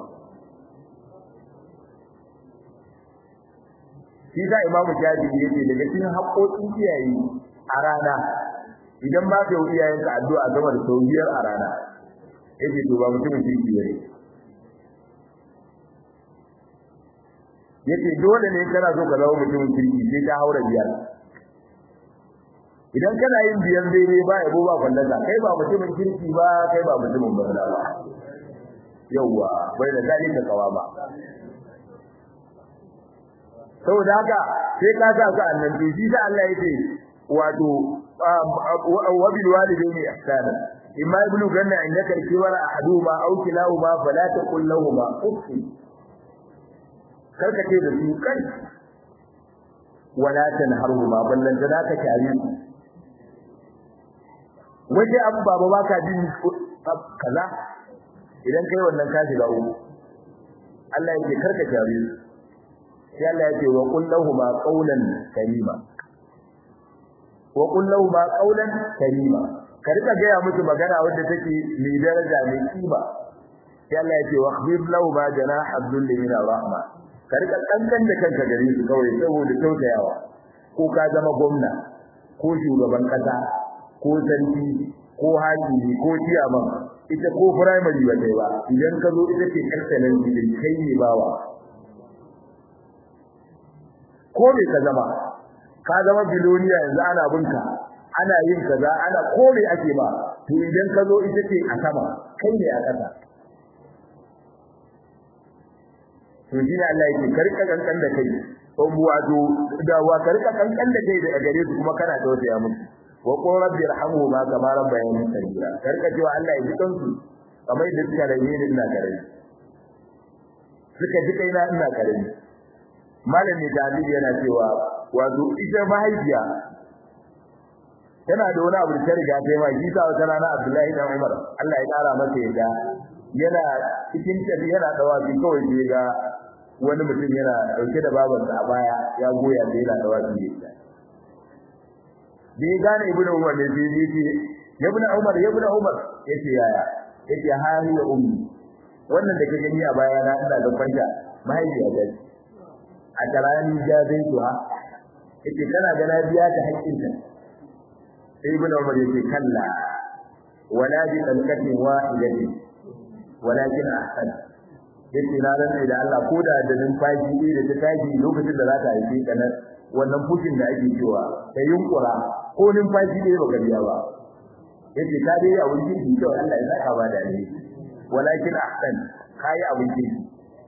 shi da imamu Shafi'i yake daga cikin haƙoƙin iyaye a rana idan ba ka yi iyayenka addu'a game da sauyiyar a rana yake to ba mutumin kirki ne
yace dole ne kana so ka zama mutumin kirki sai ka haura biyar idan kana yin biyar daidai ba yabo ba fallasa kai ba mutumin kirki ba kai ba mutumin banza ba yawa bai da dadi da kawa ba saboda haka sai ka sa ka annabi shi da Allah yake wato wa bil walidayni ihsana imma ibnu ganna indaka kibara ahaduhuma aw kilahuma fala taqul lahumu uff karka ce da su kai wala tanharhuma ballan da ka kare su waje abu baba baka jin kaza idan kai wannan ka shiga uku Allah yake karka kare su sai Allah yake wa qul lahumu qawlan karima wa qul lahumu qawlan karima ka rika ga ya musu magana wanda take mai daraja mai kima sai Allah yake wa khfid lahumu janaha dhulli min rahma ka rika kankan da kanka gare su kawai saboda tautayawa ko ka zama gwamna ko shugaban kasa ko sarki ko hakimi ko ciyaman ita ko primary ba kai ba idan ka zo ita ce excellence din kai ne bawa ko me ka zama biloniya yanzu ana binka ana yin kaza ana ko me ake ba to idan ka zo ita ce a sama kai ne a kasa to shi ne Allah yake karka kankan da kai ko wato da wa karka kankan da kai daga gare su kuma kana tausaya musu wa qul rabbi irhamhuma kama rabbayani saghira karka cewa Allah ya ji kansu kamar da suka rayu ne ina karami suka ji kaina ina karami malami dalili yana cewa wato ita mahaifiya tana da wani abu da ta riga ta yi ma shi sa wata rana Abdullahi dan Umar Allah ya kara masa yadda yana cikin tafi yana dawafi kawai sai ga wani mutum yana dauke da babansa a baya ya goya da yana dawafi da ita bai gane ibnu Umar ne sai yace ibnu Umar yace yaya yace hari ya ummi wannan da kake gani a baya na ina da kwanta mahaifiya ta a tarani jazaituha yace kana ga na biya ta haƙƙinta sai ibnu Umar yace kalla wala bi qalqatin wahidatin walakin ahsan yace na ran da Allah ko da numfashi da ta tashi lokacin da za ta haife ka nan wannan fushin da ake cewa ta yunkura ko numfashi ne baka biya ba yace ka dai abun kirki to Allah ya saka ba da ni walakin ahsan kai abun kirki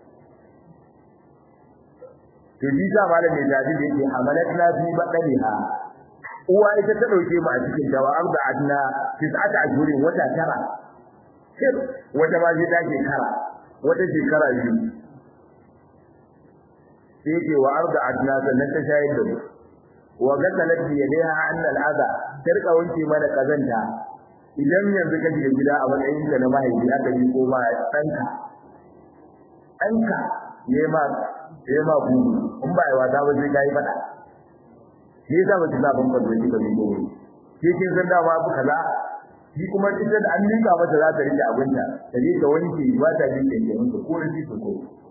to ji ta malamin da yake hamalatna fi badaliha uwa ita ta dauke mu a cikin dawa arba'atna 9 ashhurin wata tara wata ba zai take kara wata shekara biyu sai ke wa arba'atna sannan ta shayar da mu wa gatalat bi yadiha an al'adha tarka wanke mana kazanta idan yanzu ka shiga gida a matsayin ka na mahaifi aka yi ko ma danka yema ku in ba yawa ta ba sai kai fada shi yasa ba ta ban fado shi ba ko shi kin san da ba kaza shi kuma ita da an nika mata za ta rike abinta ta je ta wanke ba ta jin kenken ta ko shi ko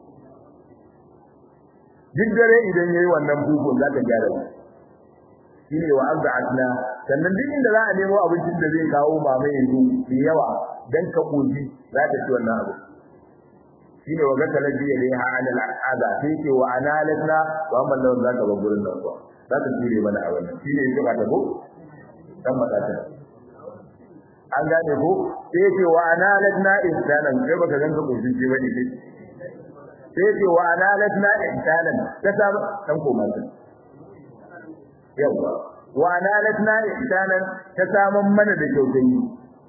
duk dare idan yayi wannan bukun za ta gyara shine wa az'atna sannan duk inda za a nemo abincin da zai kawo mama yanzu da yawa dan ka koji za ta ci wannan abu shine wa gakala biya ne ha alal al'ada sai ce wa analatna wa amman lawan zaka ba gurin nan ko za ta jure mana a wannan shine yake ba ta ko dan matata an gane ko sai ce wa analatna insanan sai baka ganka kojin ce bane sai ce wa analatna insanan ta ta dan koma ta yawa wa analatna insanan ta saman mana da kyautayi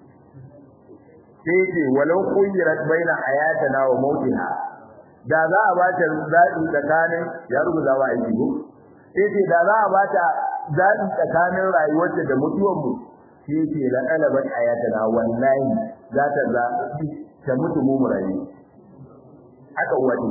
sai ce walau khuyrat baina hayatana wa mautiha da za a bata zabi tsakanin ya rubuta wa aiki ko sai ce da za a bata zabi tsakanin rayuwarta da mutuwar mu sai ce la alabat hayatana wallahi za ta zabi ta mutu mu rayu haka uwace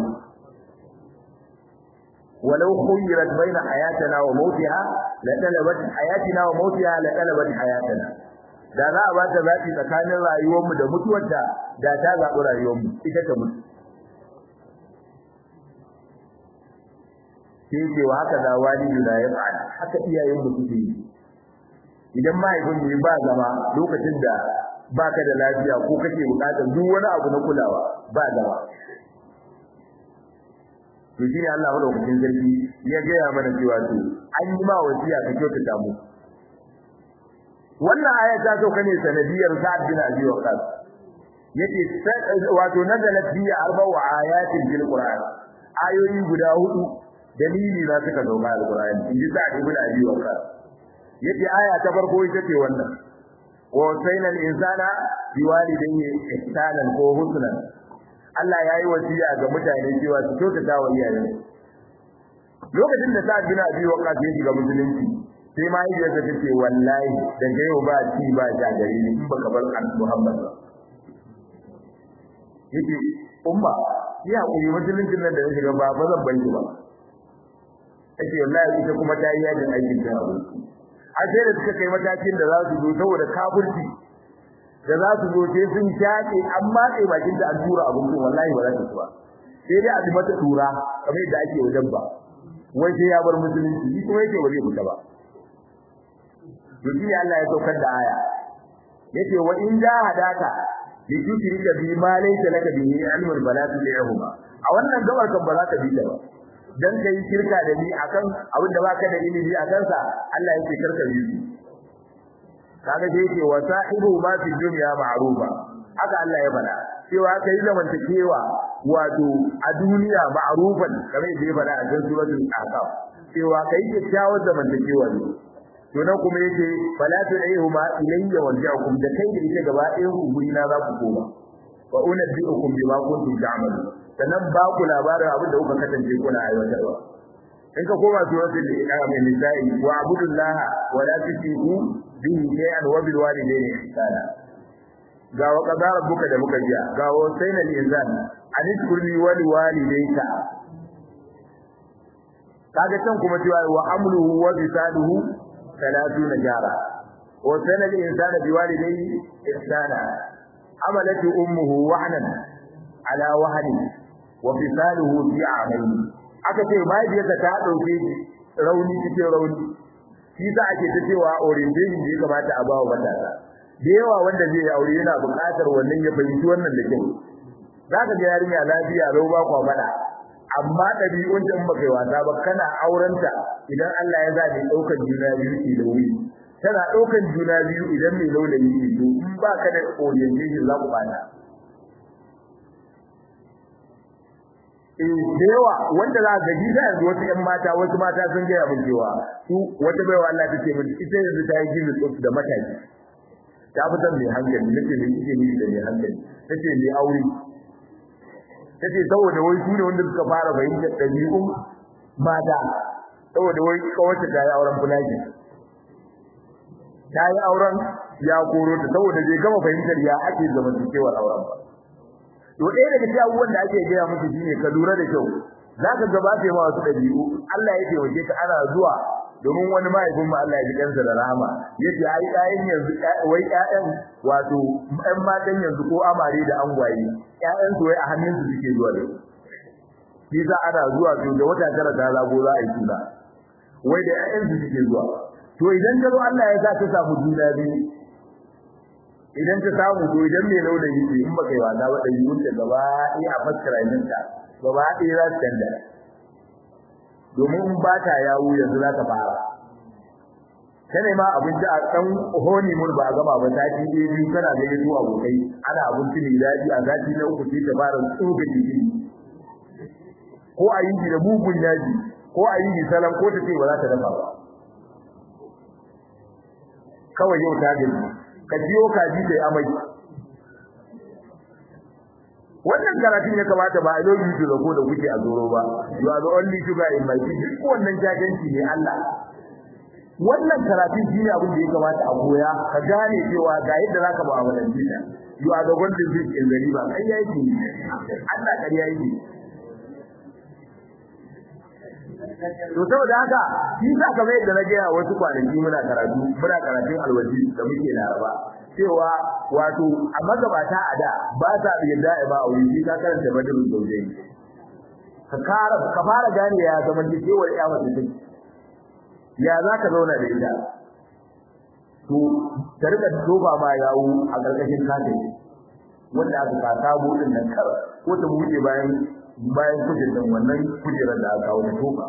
ولو خيرت بين حياتنا وموتها لطلبت حياتنا وموتها لطلبت حياتنا da za a bata zafi tsakanin rayuwarmu da mutuwarta da ta zaɓi rayuwarmu ita ta mutu sai ce wa haka da walidu da ya fa'ala haka iyayen mu suke yi idan mahaifin ne ba zama lokacin da baka da lafiya ko kake bukatar duk wani abu na kulawa ba zama to shi ne Allah madaukakin sarki ya gaya mana cewa to an yi ma wasiya ka kyautata mu wannan aya ta sauka ne sanadiyar Sa'ad bin Abi Waqqas yace wato nazalat bi arba'u ayatin fil Qur'an ayoyi guda hudu dalili na suka sauka al-Qur'ani inji Sa'ad bin Abi Waqqas yace aya ta farko ita ce wannan wa sayna al-insana biwalidayhi ihsanan ko husnan Allah yayi wasiya ga mutane cewa su kyautata wa iyayen lokacin da Sa'ad bin Abi Waqqas ya shiga musulunci sai ma yake da take wallahi daga yau ba ci ba ja gari ni in baka bar Muhammad yake umma ya kuri musuluncin nan da ya shiga ba zan banki ba yake wallahi ita kuma ta yi yajin aikin ta a sai da suka kai matakin da za su zo saboda kafirci da za su zo sai sun shaƙe amma sai bakin da an tura abincin wallahi ba za ta tuwa sai dai a ji mata tura kamar yadda ake wajen ba wai sai ya bar musulunci shi kuma yake ba zai fita ba to shi Allah ya saukar da aya yace wa in jahadaka li tushrika bi ma laysa laka bihi ilmun fala tu'ihuma a wannan gabar kan ba za ka bi ta ba dan kai shirka da ni akan abin da baka da ilimi akan sa Allah yake karka bi shi kaga sai yake wa sahibu ma fi dunya ma'rufa haka Allah ya faɗa cewa kai zamantakewa wato a duniya ma'rufan kamar yadda ya faɗa a cikin suratul ahqaf cewa kai kyakkyawar zamantakewa ne to nan kuma yake fala tu'ihuma ilayya warja'ukum da kai da ita gaba ɗayan ku guri na za ku koma wa unabbi'ukum bima kuntum ta'malun sannan ba ku labarin abin da kuka kasance kuna aiwatarwa in ka koma suratul nisa'i wa abudullaha wa la tushriku bihi shay'an wa bil walidayni ihsana ga wa qadara rabbuka da muka jiya ga wa sayna al insan anishkurni wa li walidayka kaga can kuma cewa wa amruhu wa bisaluhu 30 jara wa sayna al insan bi walidayhi ihsana amalatu ummuhu wahnan ala wahni wa bisaluhu fi amayn aka ce mahaifiyarsa ta dauke rauni cikin rauni shi za ake ta cewa orientation da ya kamata a bawa matasa da yawa wanda zai yi aure yana buƙatar wannan ya fahimci wannan da kyau zaka ga yarinya lafiya lau ba kwa fada amma dabi'un da in baka yi wasa ba kana aurenta idan Allah ya zabe daukar juna biyu da wuri tana daukar juna biyu idan mai laulayi ne to in baka da orientation za ku bata da yawa wanda za ga gida yanzu wasu ƴan mata wasu mata sun gaya min cewa su wata baiwa Allah take min ita yanzu ta yi gini tsof da mataki ta fitar mai hankali nace me kike nufi da mai hankali tace mai aure tace saboda wai su ne wanda suka fara fahimtar dabi'un mata saboda wai kawace ta yi auren fulani ta yi auren ya koro ta saboda bai gama fahimtar ya ake zamantakewar auren ba to ɗaya daga cikin abubuwan da ake gaya musu shine ka lura da kyau zaka gabace ma wasu dabi'u Allah ya taimake ka ana zuwa domin wani mahaifin ma Allah ya ji kansa da rahama yace ai ƴaƴan yanzu wai ƴaƴan wato ƴan matan yanzu ko amare da angwaye ƴaƴan su wai a hannun su suke zuwa da shi za ana zuwa to da wata tara ta zago za a yi suna wai da ƴaƴan su suke zuwa to idan ka zo Allah ya sa ka samu juna biyu idan ta samu to idan mai lauda yake in baka yi wasa ba dai wuce gaba ɗaya a fassara ninka gaba ɗaya za su tanda domin in ba ta yawo yanzu za ta fara kana ma abinci a dan honi mun ba gama ba sati biyu kana da yato abokai ana abinci ne daɗi a zati na uku sai ta fara tsoga jiki ko a yi da mugun yaji ko a yi salam ko ta ce ba za ta dafa ba kawai yau ta gani ka jiyo kaji sai amai wannan karatun ya kamata ba a yau yi da ko da kuke a zoro ba you are the only sugar in my tea duk wannan jajanci ne Allah wannan karatun shi ne abin da ya kamata a koya ka gane cewa ga yadda zaka ba wannan dina you are the golden fish in the river kai yake Allah kariya yake to saboda haka shi za ka mai da na gaya wasu kwanaki muna karatun alwaji da muke laraba cewa wato a magabata a da ba sa yadda ba a wuri ka karanta badalin zauje ka fara gane ya zama cewar ya mace take ya za ka zauna da ita to ta rika toba ma yawo a karkashin kafin wanda aka ka sabo din nan kar ko ta buɗe bayan kujerar wannan kujerar da aka kawo ta toka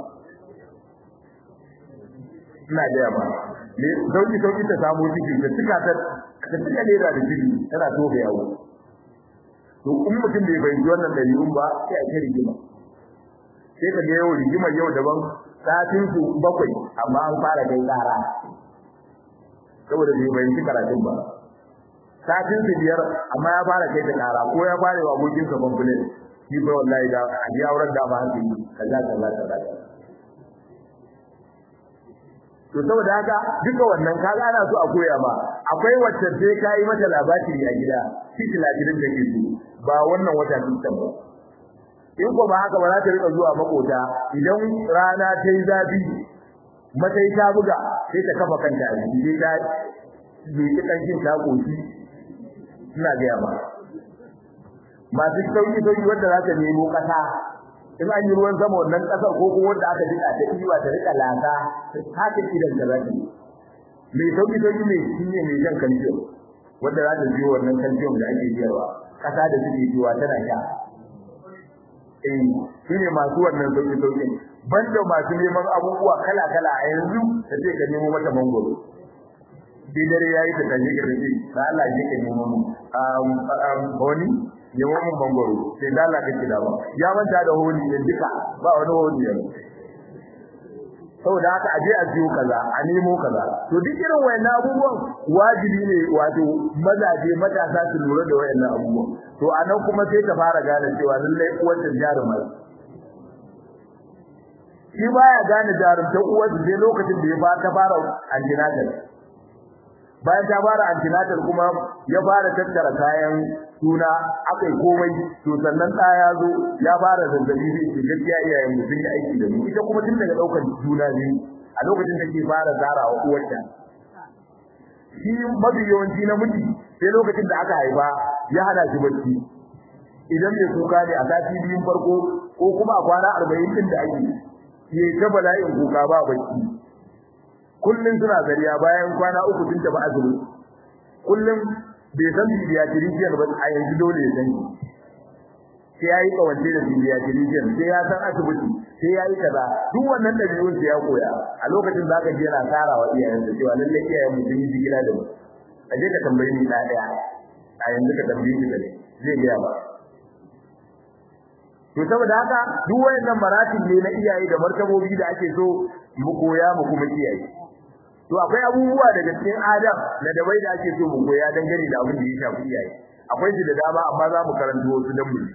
ina gaya ba ne sauki ta samu ciki ta cika leda da ciki tana toka yawo to in mutum bai fahimci wannan ɗabi'un ba sai a ce rigima sai ka ga yau rigimar yau daban satin su 7 amma an fara kai tsara saboda bai fahimci karatun ba satin su 5 amma ya fara kai ta tsara ko ya fara wa abokin sa complain shi ba wallahi da a ji auren da ba hankali kaza to saboda haka duka wannan kaga ana so a koya ba akwai wacce sai kai mata labari a gida fitila gidan da ke su ba wannan wata dukkan ba in ko ba haka ba za ta rika zuwa makota idan rana ta yi zafi matai ta buga sai ta kafa kanta a jiki sai ta yi kankin ta koshi ina ga ba masu sauki wanda za ta nemo kasa in an yi ruwan sama wannan kasar ko kuma wanda aka jika ta iwa ta rika laka haka kidan da zaki mai sauki mai shine mai jan kalcium wanda za ta ji wannan calcium da ake jiyarwa kasa da suke jiwa tana sha shine masu wannan sauki banda masu neman abubuwa kala a yanzu da ce ka nemo mata mangoro dare yayi ta kaje ka dace da Allah ya ke nemo mu honi nemo mun mangoro sai da Allah kake da ba ya manta da honi da duka ba wani honi yanzu saboda haka aje a jiyo kaza a nemo kaza to duk irin wayannan abubuwan wajibi ne wato mazaje matasa su lura da wayannan abubuwan to anan kuma sai ta fara gane cewa lallai uwar jarumar shi baya gane jarumtar uwar sai lokacin da ta fara antinatal bayan ta fara antinatal kuma ya fara tattara kayan suna akai komai to sannan da ya zo ya fara zazzabi shi gaskiya iyayen mu sun yi aiki da mu ita kuma tun daga daukar juna biyu a lokacin da ke fara zarawa uwarta shi mafi yawanci na miji sai lokacin da aka haifa ya hada shi bacci idan mai kuka ne a sati biyun farko ko kuma a kwana 40 din da ake yi ta bala'in kuka ba bacci kullun suna zariya bayan kwana 3 sun tafi azumi kullun bai san pediatrician ba a yanzu dole ya sani sai yayi kawance da pediatrician sai ya san asibiti sai yayi kaza duk wannan dabi'un sai ya koya a lokacin zaka ji yana tsarawa iyayensa cewa lalle iyayen mu sun yi jigila da mu aje ka tambayi ni da daya a yanzu ka tambayi ni da zai ga ba to saboda haka duk wayannan maratib ne na iyaye da martabobi da ake so mu koya mu kuma kiyaye to akwai abubuwa daga cikin adam da dabai da ake so mu koya dangane da abin da ya shafi iyaye akwai shi da dama amma za mu karanto wasu dan mu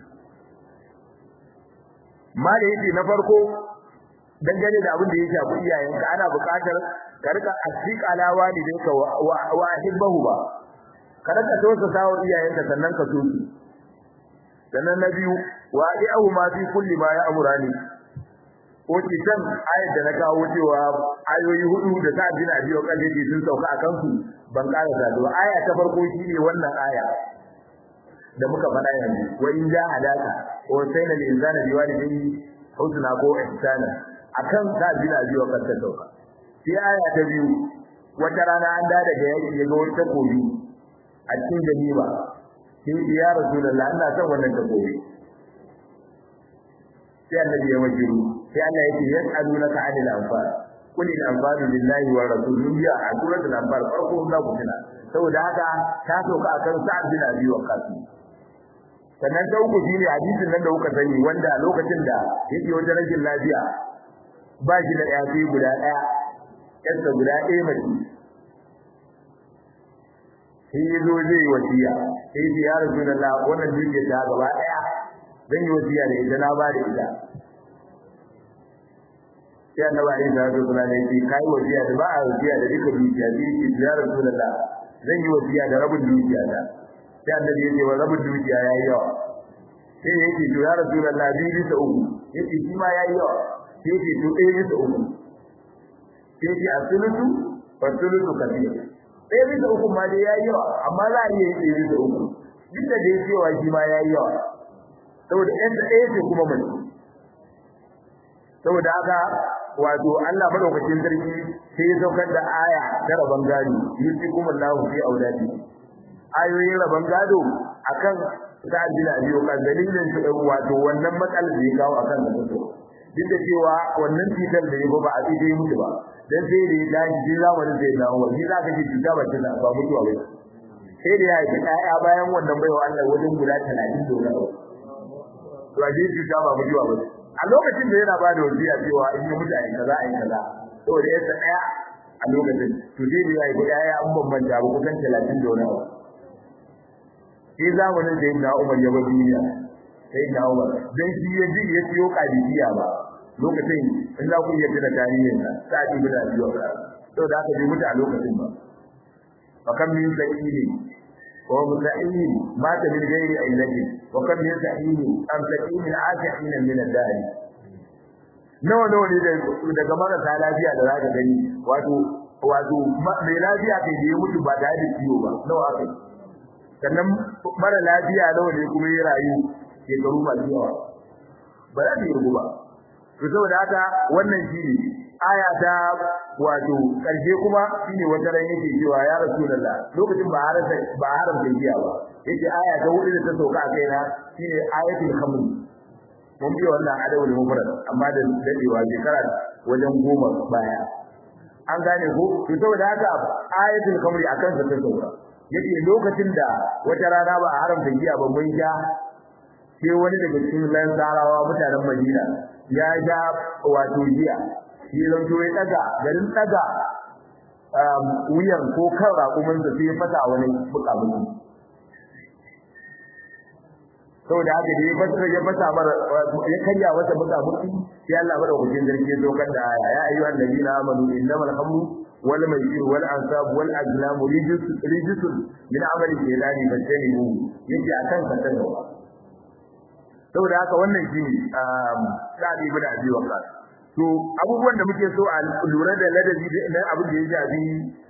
mala yake na farko dangane da abin da ya shafi iyayenka ana buƙatar ka rika asdiq alawa ne dinka wa ahibbahu ba ka rika tosa sawo iyayenka sannan ka so su sannan na biyu wa i'u ma fi kulli ma ya'murani ko kitan ayat da na kawo cewa ayoyi hudu da ta bin abiyo kalle sun sauka akan su ban ƙara da aya ta farko shine wannan aya da muka faɗa yanzu wa in jahadaka wa sayna lil insani biwalidayhi husna ko ihsana akan ta bin abiyo kalle sauka sai aya ta biyu wata rana an da daga yaki ya ga wata kobi a cikin jami'a sai ya rasulullah ina son wannan takobi sai annabi ya majiru sai Allah yake yas'alunaka 'anil anfal qul al anfalu lillahi wa rasulihi a suratul anfal farko da ku tuna saboda haka ta soka akan sa'ad bin abi waqas sannan ta uku shine hadisin nan da kuka sani wanda lokacin da yake wajen rashin lafiya ba shi da yafi guda daya yadda guda ɗaya mace sai yazo zai wasiya sai ya rasulullah wannan duke ta gaba daya zan yi wasiya da ita na ba da ita sai annabi Isa ya zo da yake kai wasiya da ba a wasiya da duka dukiya sai ya rasulullah zan yi wasiya da rabin dukiya da sai annabi ya ce wa rabin dukiya yayi yawa sai yake to ya rasulullah bi bisa uku yake shi ma yayi yawa sai yake to ɗaya bisa uku sai yake asulutu wa sulutu kafiya ɗaya bisa uku ma dai yayi yawa amma za a iya yi ɗaya bisa uku duk da dai cewa shi ma yayi yawa saboda ɗan da ɗaya ce kuma mace saboda haka wato Allah madaukakin sarki sai ya saukar da aya ta rabon gado yusikum Allahu fi auladi ayoyin rabon gado akan Sa'ad bin Abi Waqqas dalilin wato wannan matsalar da ya kawo akan da duk da cewa wannan cutar da ya ba a tside mutu ba dan sai da ya dace shi zamanin da ya dawo wani za ka ji cuta ba ta ba mutuwa ba sai da ya yi ɗaya bayan wannan baiwa Allah wajen guda 30 da wani to a ji cuta ba mutuwa ba a lokacin da yana ba da wasiya cewa in ya mutu a yi kaza a yi kaza saboda ya sa ɗaya a lokacin to sai da ya yi ɗaya an bambanta ba kusan 30 da wani sai zamanin da Ibn Umar ya bar duniya sai na Umar dan shi ya ji ya siyo kadiriya ba lokacin in za ku iya tuna tarihin sa sai ibn Abi Waqqas to da aka ji mutu a lokacin ba fakan min sa'ili wa muta'ili mata min ghairi illati wa kam min sa'ili am sa'ili al-ashi'ina min ad-dahr nawa ne daga marasa lafiya da zaka gani wato mai lafiya kai da ya mutu ba da ciwo ba nawa akai sannan mara lafiya nawa ne kuma ya rayu shekaru masu yawa ba za ta yi rubuwa to saboda haka wannan shine aya ta wato karshe kuma shine wata ran yake cewa ya rasulullah lokacin ba haramta giya ba yake aya ta hudu da ta sauka a kaina shine ayatul khamr mun bi wannan adawul mufrad amma da dadewa shekara wajen 10 baya an gane ko to saboda haka ayatul khamr akan sa ta sauka yake lokacin da wata rana ba haramta giya ba mun sha sai wani daga cikin lansarawa mutanen Madina ya ja wato jiya shi zanto ya garin wuyan ko kan raƙumin da sai ya fata wani bukamun saboda haka da ya fata mara ya karya wata bukamun sai Allah bada hukuncin zargi dokar da aya ya ayyuhan nabiyina amanu innamal khamru wal maisir wal ansab wal azlam rijsun min amali shaytani fajtanibu yace akan ka tattauna saboda haka wannan shi Sa'd ibn Abi Waqqas to abubuwan da muke so a lura da ladabi na abin da ya jabi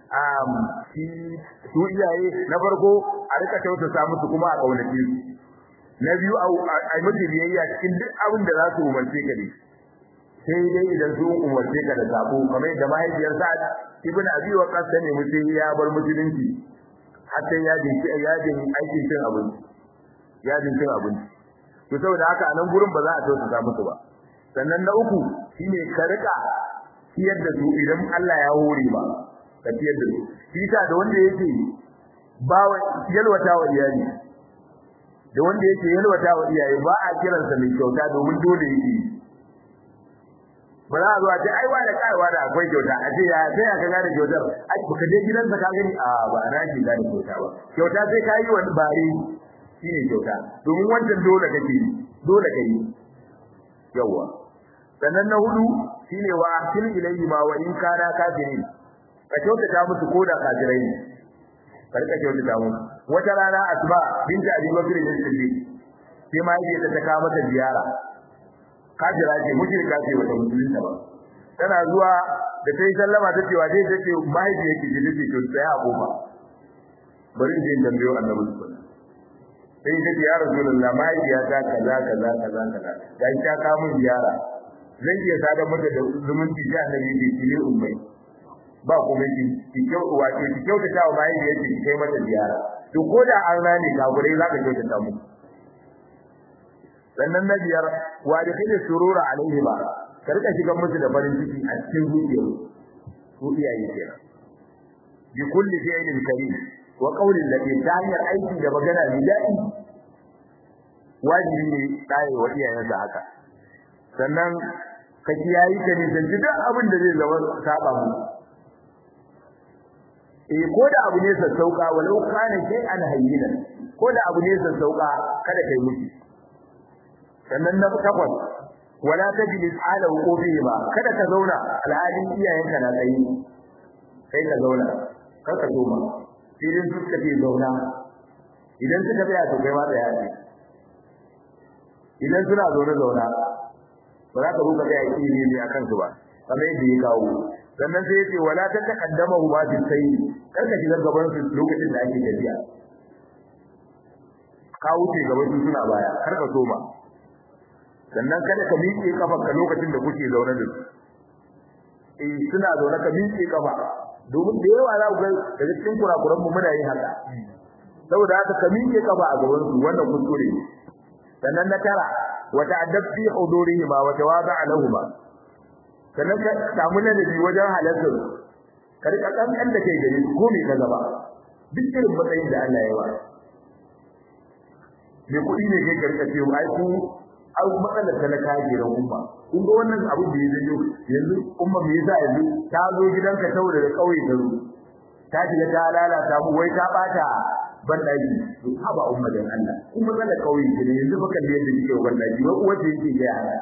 su iyaye na farko a rika kyautata musu kuma a kaunace su na biyu a mutu biyayya cikin duk abin da za su umarce ka ne sai dai idan su umarce ka da sabo kamar da mahaifiyar Sa'd ibn Abi Waqqas ne mutum ya bar musulunci har sai ya din aikin cin abinci to saboda haka anan gurin ba za a tausasa musu ba sannan na uku shine ka rika ciyar da su idan Allah ya hore ba ka ciyar da su shi da wanda yake bawa yalwata wa iyali da wanda yake yalwata wa iyaye ba a kiransa mai kyauta domin dole yake ba za a zo a ce ai wani kaiwa da akwai kyauta a ce ya sai aka gane kyautar ai baka je gidansa ka gani a ba na shi gane kyauta ba kyauta sai ka yi wani bare shine kyauta domin wancan dole kai yawa sannan na hudu shine wa ahsin ilayhi ma wa in kana kafirin ka kyautata musu koda kafirai ne karka kyautata musu wata rana asba binta abi bakr ne sai ma yaje ta kawo mata ziyara kafira ce mushrika ce wata musulunta ba tana zuwa da sai sallama ta ce wa dai take mahaifi yake ji take to sai a kofa bari in je dambe annabi sai ta ce ya rasulullah mahaifiya ta kaza ga ta kawo min ziyara zan iya sadar mata da zumunci sai annabi ya ce ne ummai ba kuma ki kyauta ta wa mahaifiya ce ki kai mata ziyara to ko da an rane ka gure za ka kyauta ta mu sannan na biyar wa da kike surura alaihi ba ka rika shigan musu da farin ciki a cikin zuciyar su iyaye kenan bi kulli fi'lin karim wa qawlin da ta hanyar aiki da magana mai daɗi wajibi ne tsaye wa iyayensa haka sannan ka kiyayi ka ne san duk abin da zai zama saba mu ko da abu ne sassauka walau kana shay'an hayyina ko da abu ne sassauka kada kai mushi sannan na takwas wala tajlis ala wuqubihi ba kada ka zauna alhalin iyayenka na tsayi kai ka zauna kar ka toma idan suka ce zauna idan suka tsaya to kai ma tsaya ne idan suna zauna ba za ka ruka tsaya kiri ne akan su ba kamar yadda ya kawo sannan sai yace wala ta taqaddama huma bi sayyi kar ka shiga gaban su lokacin da ake tafiya ka wuce gaban su suna baya kar ka toma sannan kada ka miƙe kafarka lokacin da kuke zaune da su suna zaune ka miƙe kafa domin da yawa za ku ga daga cikin kurakuran mu muna yin haka saboda haka ka miƙe kafa a gaban su wannan kuskure sannan na tara wa ta'addab fi hudurihima wa tawada'a lahumu sannan ka samu ladabi wajen halartar ka rika kankan da kai gare ko me ka gaba duk irin matsayin da Allah ya ba me kuɗi ne kai karka ce ai ku au matsalar talaka ke da umma kun ga wannan abu da yayi yanzu umma me yasa yanzu ta zo gidanka saboda da kauye ta zo ta shiga ta lalata mu wai ta bata bandaki to haba umma dan Allah kun matsalar kauye ke ne yanzu baka da yadda kike bandaki wai uwa ce yake ga yara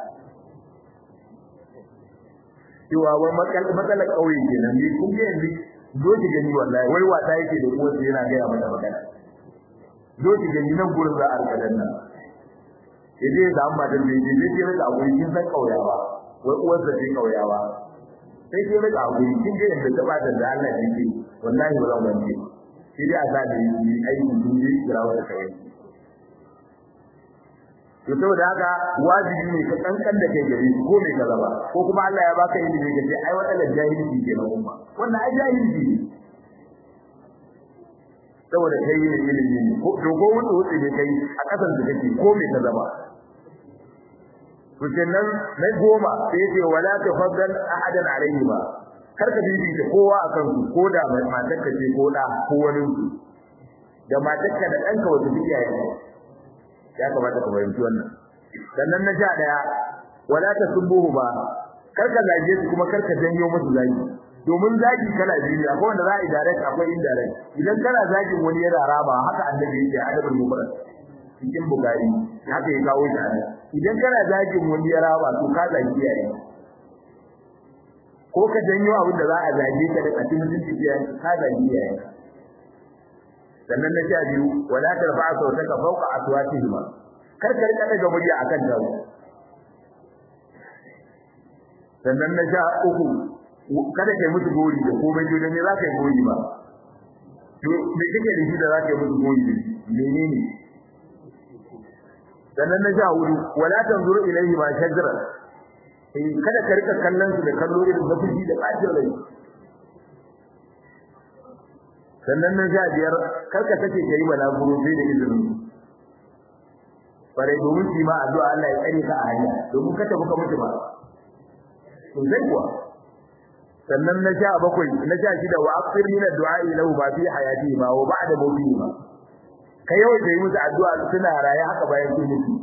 cewa wai matsalar kauye ke nan ne kun ga yanzu zo ki gani wallahi wai wata yake da uwa ce yana ga mata magana zo ki gani nan gurin za a alƙalan nan idan da amma da bai je sai rika akwai kin san kauyawa wai uwar da take kauyawa sai ke rika akwai kin ga yadda ta bada da Allah yake wallahi ba zan wani shi dai a sa da yi aiki duje kira wata kai to saboda haka wajibi ne ka kankan da kai gare ko me ka zaba ko kuma Allah ya baka ilimi ka ce ai wannan jahilci ke na umma wannan ai jahilci ne saboda kai ne ilimi ne ko dogo wuce ne kai a kasan da kake ko me ka zaba to kenan na goma sai ce wala tafaddal ahadan alayhi ba karka bibi da kowa akan su ko da matarka ce ko da ko wani su da matarka da danka wata biyaye ya kamata ka fahimci wannan sannan na 11 wala tasubbuhu ba karka zage su kuma karka janyo musu zagi domin zagi kana biyu akwai wanda za a direct akwai indirect idan kana zagin wani yana raba haka annabi yake adabul mufrad cikin bukari haka ya kawo shi idan kana zagin wani ya raba to ka zagi yayi ko ka janyo abin da za a zage ka da cikin mutunci yayi ka zagi yayi sannan na 12 wala tarfa'a sautaka fawqa aswatihima kar ka rika daga murya akan dawo sannan na 13 kada kai musu gori da komai dole ne za ka yi gori ba to me kake da shi da za ka yi musu gori menene sannan na 14 wala tanzuru ilayhi ma shajara kada ka rika kallon su da kallo irin da fushi da bacin rai sannan na 15 karka take kai balaguro sai da izinin bare domin shi ma addu'a Allah ya tsare ka a hanya domin ka tafi ka mutu ba to zai kuwa sannan na 17 na 16 wa aqsir min addu'a lahu ba fi hayati ma wa ba'da mawtihi ma kai yau da yi musu addu'a suna raye haka bayan sun mutu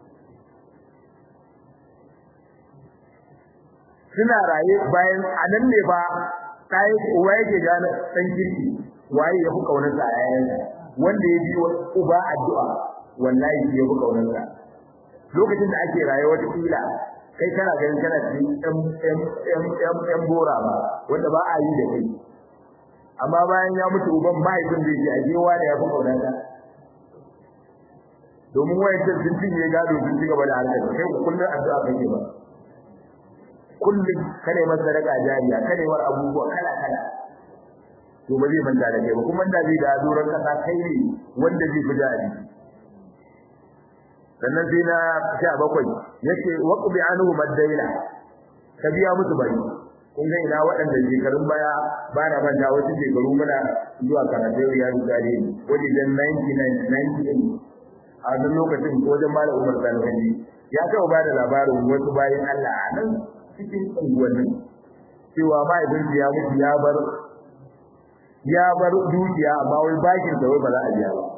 suna raye bayan anan ne ba kai uwa yake gane dan kirki waye ya fi kaunar sa yayin wanda ya bi uba addu'a wallahi ya fi kaunar sa lokacin da ake rayuwa ta kila kai kana ganin kana cikin bora ba wanda ba a yi da kai amma bayan ya mutu uban mahaifin zai ji aje wani ya fi kaunar sa domin wayancan sun cinye gado sun ci gaba da harkar kai kullun addu'a kake ba kullun kane masa sadaka jariya kane war abubuwa kala kala to ba zai manta da kai ba kuma da zai da doron kasa kai ne wanda zai fi jari sannan sai na 17 yace waqbi anhu madaila ka biya musu bari kun ga ina waɗanda shekarun baya ba na manta wasu shekaru muna zuwa karatu ya gare ni wajen 1999 a wannan lokacin wajen malam Umar Sani ya taɓa ba da labarin wasu bayan Allah a nan cikin unguwannin cewa mahaifin ya mutu ya bar dukiya amma wai bakin da wai ba za a biya ba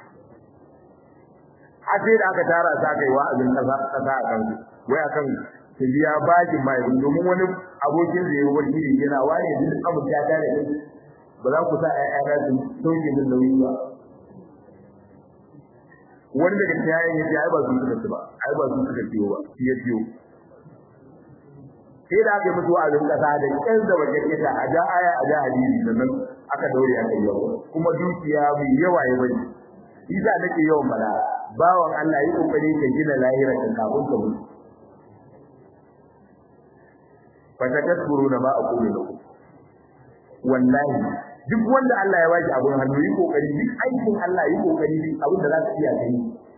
a sai da aka tara sa kai wa'azin kasa a kan wai akan su biya bakin mahaifin domin wani abokin da ya yi wani ne yana wani yanzu abin ya tare da ba za ku sa ƴaƴa su sauke min nauyi ba wani daga cikin yayin ya ai ba su suka ci ba ai ba su suka ciwo ba shi ya ciwo sai da aka mutu a cikin kasa da kan da wajen ita a ja aya a ja hadisi sannan aka daure aka yi kuma dukiya mai yawa ya bari isa nake yawan mala bawan Allah yi kokari ka gina lahira ka kafin ka mutu fa tadkuruna ma aqulu lakum wallahi duk wanda Allah ya baki abun hannu yi kokari duk aikin Allah yi kokari abin da za ka iya kai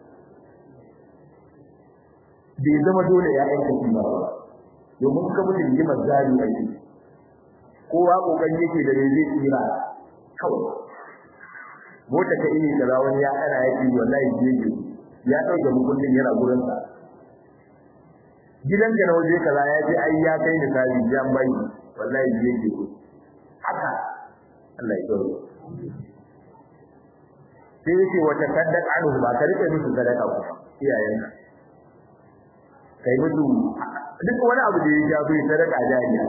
bai zama dole ya aika shi ba domin ka mutu rigimar zari a yi kowa kokari yake da zai tsira kawai mota ka ini kaza wani ya kana yake wallahi jeje ya dauke mukullin yana gurin sa gidan ka na waje kaza ya ce ai ya kai da sabi jan bai wallahi jeje haka Allah ya tsoro sai yake wata kaddar anhu ba ka rike musu sadaka ku iyayenka kai musu duk wani abu da ya shafi sadaka jariya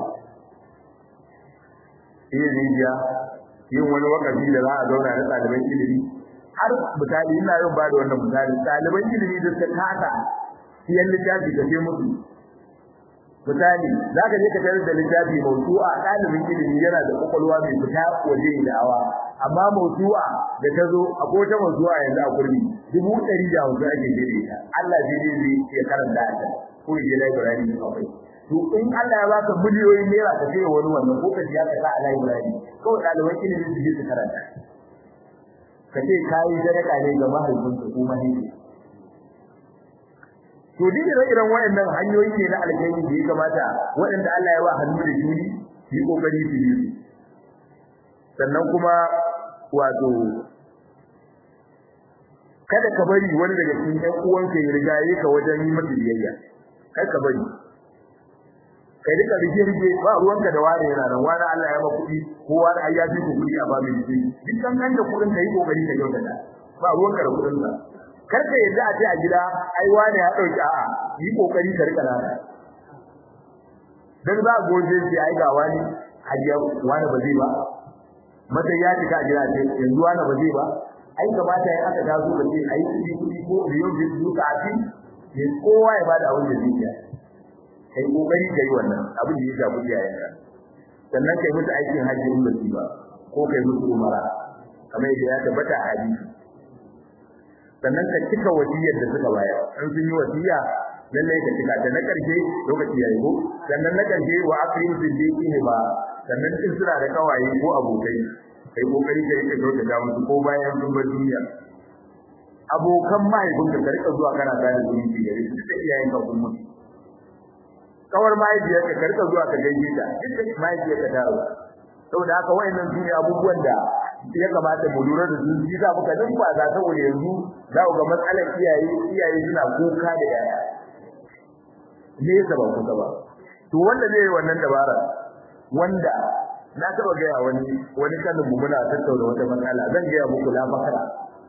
rijiya yin wani wakafi da za a zauna da ɗaliban ilimi har misali ina yin ba da wannan misali ɗaliban ilimi da suka kasa siyan littafi ka ce musu misali za ka je ka tarar da littafi mawsu'a ɗalibin ilimi yana da kwakwalwa mai fita waje da awa amma mawsu'a da ta zo a kota mawsu'a yanzu a kurmi 150 ake jere ta Allah zai ya karanta ta ko je library ne kawai to in Allah ya baka miliyoyin naira ka sai wani wannan ko ka ji aka sa a library kawai ɗaliban ilimi su je su karanta ka ce kai sadaka ne ga mahaifinka ko mahaifi to duk irin wayannan hanyoyi ne na alkhairi da ya kamata waɗanda Allah ya wa hannu da juri yi kokari su yi sannan kuma wato kada ka bari wani daga cikin ɗan uwanka ya rigaye ka wajen yi masa biyayya kai ka bari kai duka rige ba ruwanka da wani yana nan wani Allah ya ba kuɗi ko wani ayyafi ku kuɗi a ba mai kuɗi dukkan kan da kuɗin kai kokari ka kyautata ba ruwanka da kuɗin ka karka yadda a ce a gida ai wani ya dauki a'a yi kokari ka rika nana dan za goje shi ai ga wani hajiya wani ba zai ba mata ya tika a gida ce yanzu wani ba zai ba ai kamata ya aka taso da ce ai kudi ko riyo da duka a cikin ne kowa ya bada abin da zai yi kai kokari kai wannan abin da ya shafi iyayenka sannan kai musu aikin haji in ba ko kai musu umara kamar yadda ya tabbata a hadisi sannan ka cika wasiyar da suka bayar an sun yi wasiya lalle ka cika ta na karshe lokaci yayi ko sannan na karshe wa akrim siddiqi ne ba sannan in suna da kawaye ko abokai kai kokari ka rika dauka da musu ko bayan sun bar duniya abokan mahaifinka ka rika zuwa kana da zumunci gare su da iyayen ka kuma kawar mahaifiyarka ka rika zuwa ka gaishe ta duk mahaifiyarka ta rawa saboda haka wayannan su ne abubuwan da ya kamata mu lura da su shi za muka dan ba za saboda yanzu za ku ga matsalar iyaye suna kuka da yaya ne yasa ba kuka ba to wanda zai wannan dabara wanda na taba ga wani kanin mu muna tattauna wata matsala zan ga muku la bakara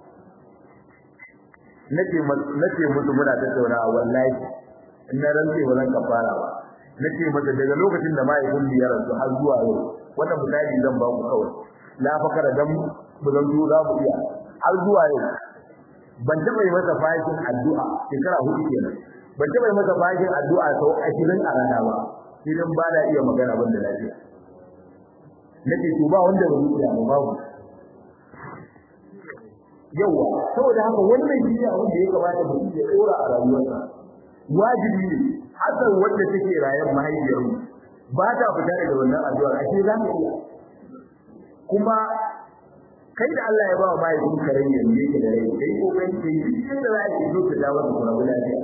nake musu muna tattauna wallahi in na rantsi ba zan kafara ba nake mata daga lokacin da mai kun biyar su har zuwa yau wannan misali zan ba ku kawai la fakara dan mu zan zo za mu iya har zuwa yau ban taba yi masa fashin addu'a shekara 4 kenan ban taba yi masa fashin addu'a sau 20 a rana ba idan ba da iya magana ban da lafiya nake to ba wanda ba zuciya ba babu yawa saboda haka wannan shi ne abin da ya kamata mutum ya dora a rayuwarsa wajibi ne hasan wanda take rayuwar mahaifiyar mu ba ta fita daga wannan addu'a ashe za mu iya kuma kai da Allah ya ba wa mahaifin karen yanzu yake da rai kai kokari kai cikin da za ki zo ka dawo da kuma lafiya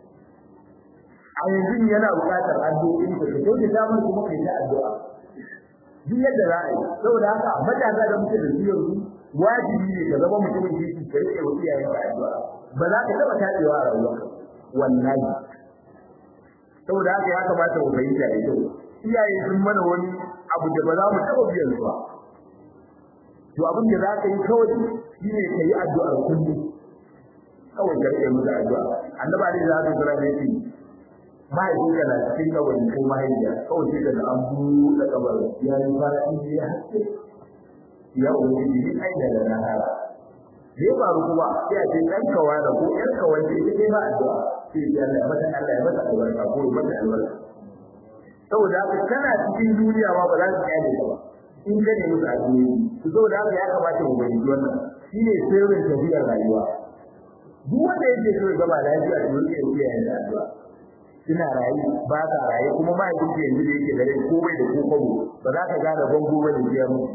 a yanzu yana buƙatar addu'o'i ka zo ka dawo kuma kai ta addu'a duk yadda za a yi saboda haka matasa da muke da su yanzu wajibi ne ka zama mutumin kirki ka rike wa iyayen ka addu'a ba za ka taɓa tabewa a rayuwarka wallahi saboda haka ya kamata mu fahimta da kyau iyaye sun mana wani abu da ba za mu taɓa biyan su ba to abin da za ka yi kawai shine ka yi addu'ar kullum kawai ka rike musu addu'a annabi alaihi salatu wasallam ya ce mahaifinka na cikin kawai ko mahaifiya kawai sai da an buɗe kabar ya yi fara'i ya haske ya ubangiji ni ai da lahara ne faru kuma sai a ce dan kawa da ko yar kawan ce sai ma addu'a sai ya Allah ya mata albarka ko mata albarka saboda haka kana cikin duniya ma ba za ka kyale ka ba in ka ne musu addu'o'i to saboda haka ya kamata mu bayyana wannan shine sirrin tafiyar rayuwa duk wanda yake so ya gaba lafiya to yake yin addu'a kina rayi ba ka rayi kuma ba yake yanzu da yake da rai ko bai da kokoro ba za ka gane bango ba da biya mu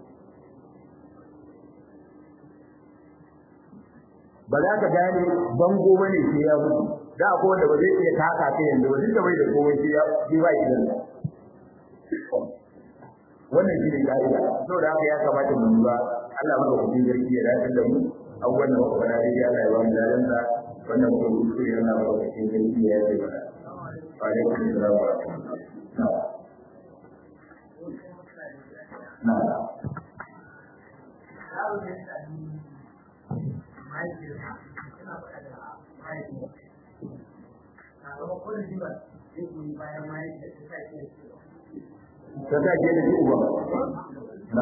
ba za ka gane bango bane sai ya mutu da akwai wanda ba zai iya taka kai yanzu ba duka bai da komai sai ya ji ba idan wannan shi ne ka'ida saboda haka ya kamata mu lura Allah maka kudin zargi ya dace da mu abubuwan da muka faɗa dai Allah ya ba mu ladan sa wannan ko kuskure yana ba mu kudin zargi ya dace da mu alaikum assalam wa rahmatullah na ta ta ke da shi uba na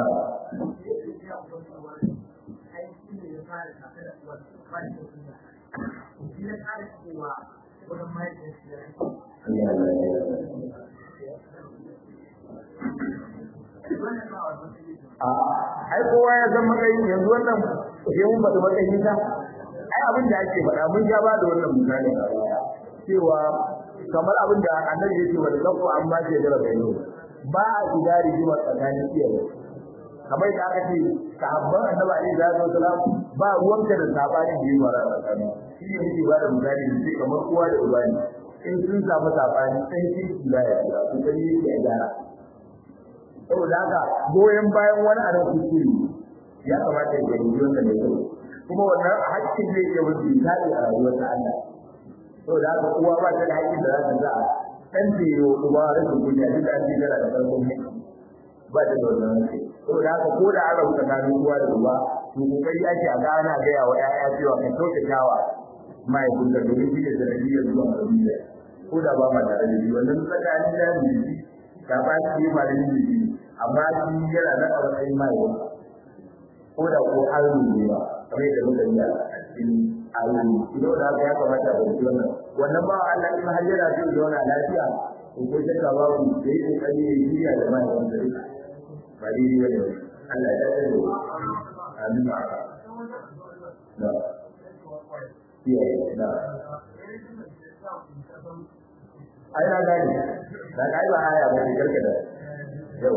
ai kowa ya san matsayin yanzu wannan sai mun faɗi matsayin ta ai abin da ake faɗa mun ja ba da wannan misali cewa kamar abin da annabi yake wa lafu amma ke da rabayo ba a shiga rigimar tsakanin iyaye kamar da aka ce sahabban annabi alaihi salatu wasalam ba ruwanka da sabanin da yake fara tsakanin shi ne yake ba da misali da kamar uwa da uba ne in sun samu sabani sai shi da ya ga su sai yake ya gyara saboda haka goyen bayan wani a nan kuskure ya kamata ya gani wannan ne kuma wannan hakkin zai iya wuce misali a rayuwar ta Allah saboda haka uwa ba ta da hakkin da za ta sa dan da yau uba rashin kunya duk an ji da farkon ne ba ta da wannan ne saboda haka ko da an rubuta kan uwa da uba to kokari ake a gana ga yawa ƴaƴa cewa ka kyautatawa mai kun da dole shi da sanadiyar zuwa madina ko da ba ma tare da shi wannan tsakanin da ne ka ba shi ma da shi amma shi yana da matsayin mai ko da ko arziki ba kamar da muka yi a cikin arziki idan da ya kamata a rubuta wannan ba Allah in har yana jin zauna lafiya ko shakka ba ku sai kokari ya yi da mai wanda ba dai ne Allah ya tsare amin na na ai na gani da kai ba aya ba ne karkada yau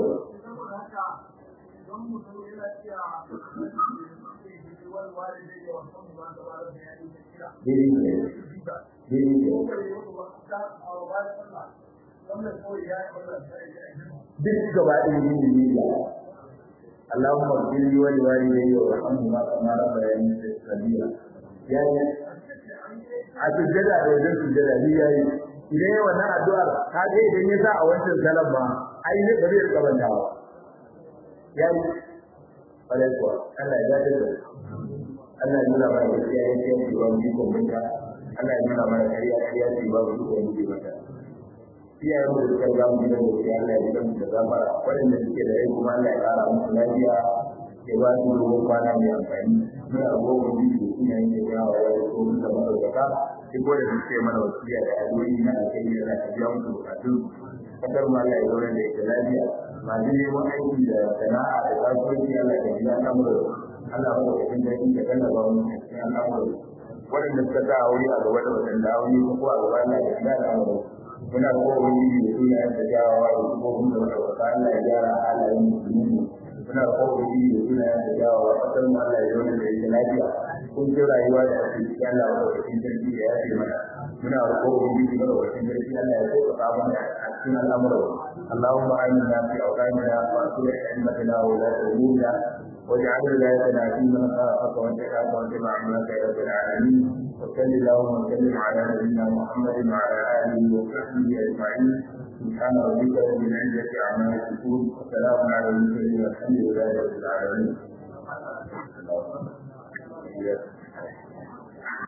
duk gaba ɗin yin niyya Allahumma ighfir li wa li walidayya warhamhuma kama rabbayani saghira yayi a sujjada da wajen sujjada ni yayi idan yayi wannan addu'ar ka ga idan ya sa a wancan salam ba ai ne ba zai rika bandawa yayi alaikuwa Allah ya dace da Allah ya nuna mana gaskiya yake yi ba mu ko mun ka Allah ya nuna mana kariya ce ba mu ko mun mata iyayen mu da ga mu da gaskiya Allah ya nuna da zamara wanda suke da rai kuma Allah ya kara musu lafiya ya ba su ruwan kwana mai amfani muna gogon biyu da kuma yin da yawa ya ko mun da madaukaka sai ko da suke mana wasiya da addu'o'i na alkhairi da ta biya musu bukatu kadar mu Allah ya zauna da ita lafiya masu neman aiki da sana'a da kasuwanci Allah ya biya ta mu Allah ba da kin da kin da kana ba mu cikin al'amari wanda suka ta aure a gaba da wanda aure ko a gaba Allah ya biya ta mu muna ko wani da suna da jawawa da ko mun da Allah ya gyara halayen musulmi muna ko wani da suna da jawawa kasar mu Allah ya zauna da ita lafiya kun ji rayuwa da cikin Allah ba da kin da ya yi mana muna ko wani da cikin Allah ya ko ka ba a cikin al'amuran اللهم آمنا في أوطاننا وأصلح أئمتنا وولاة أمورنا واجعل ولايتنا في من خافك واتقاك واتبع عملك يا رب العالمين وصل اللهم وسلم على نبينا محمد وعلى آله وصحبه أجمعين سبحان ربك رب العزة عما يصفون وسلام على المرسلين والحمد لله رب العالمين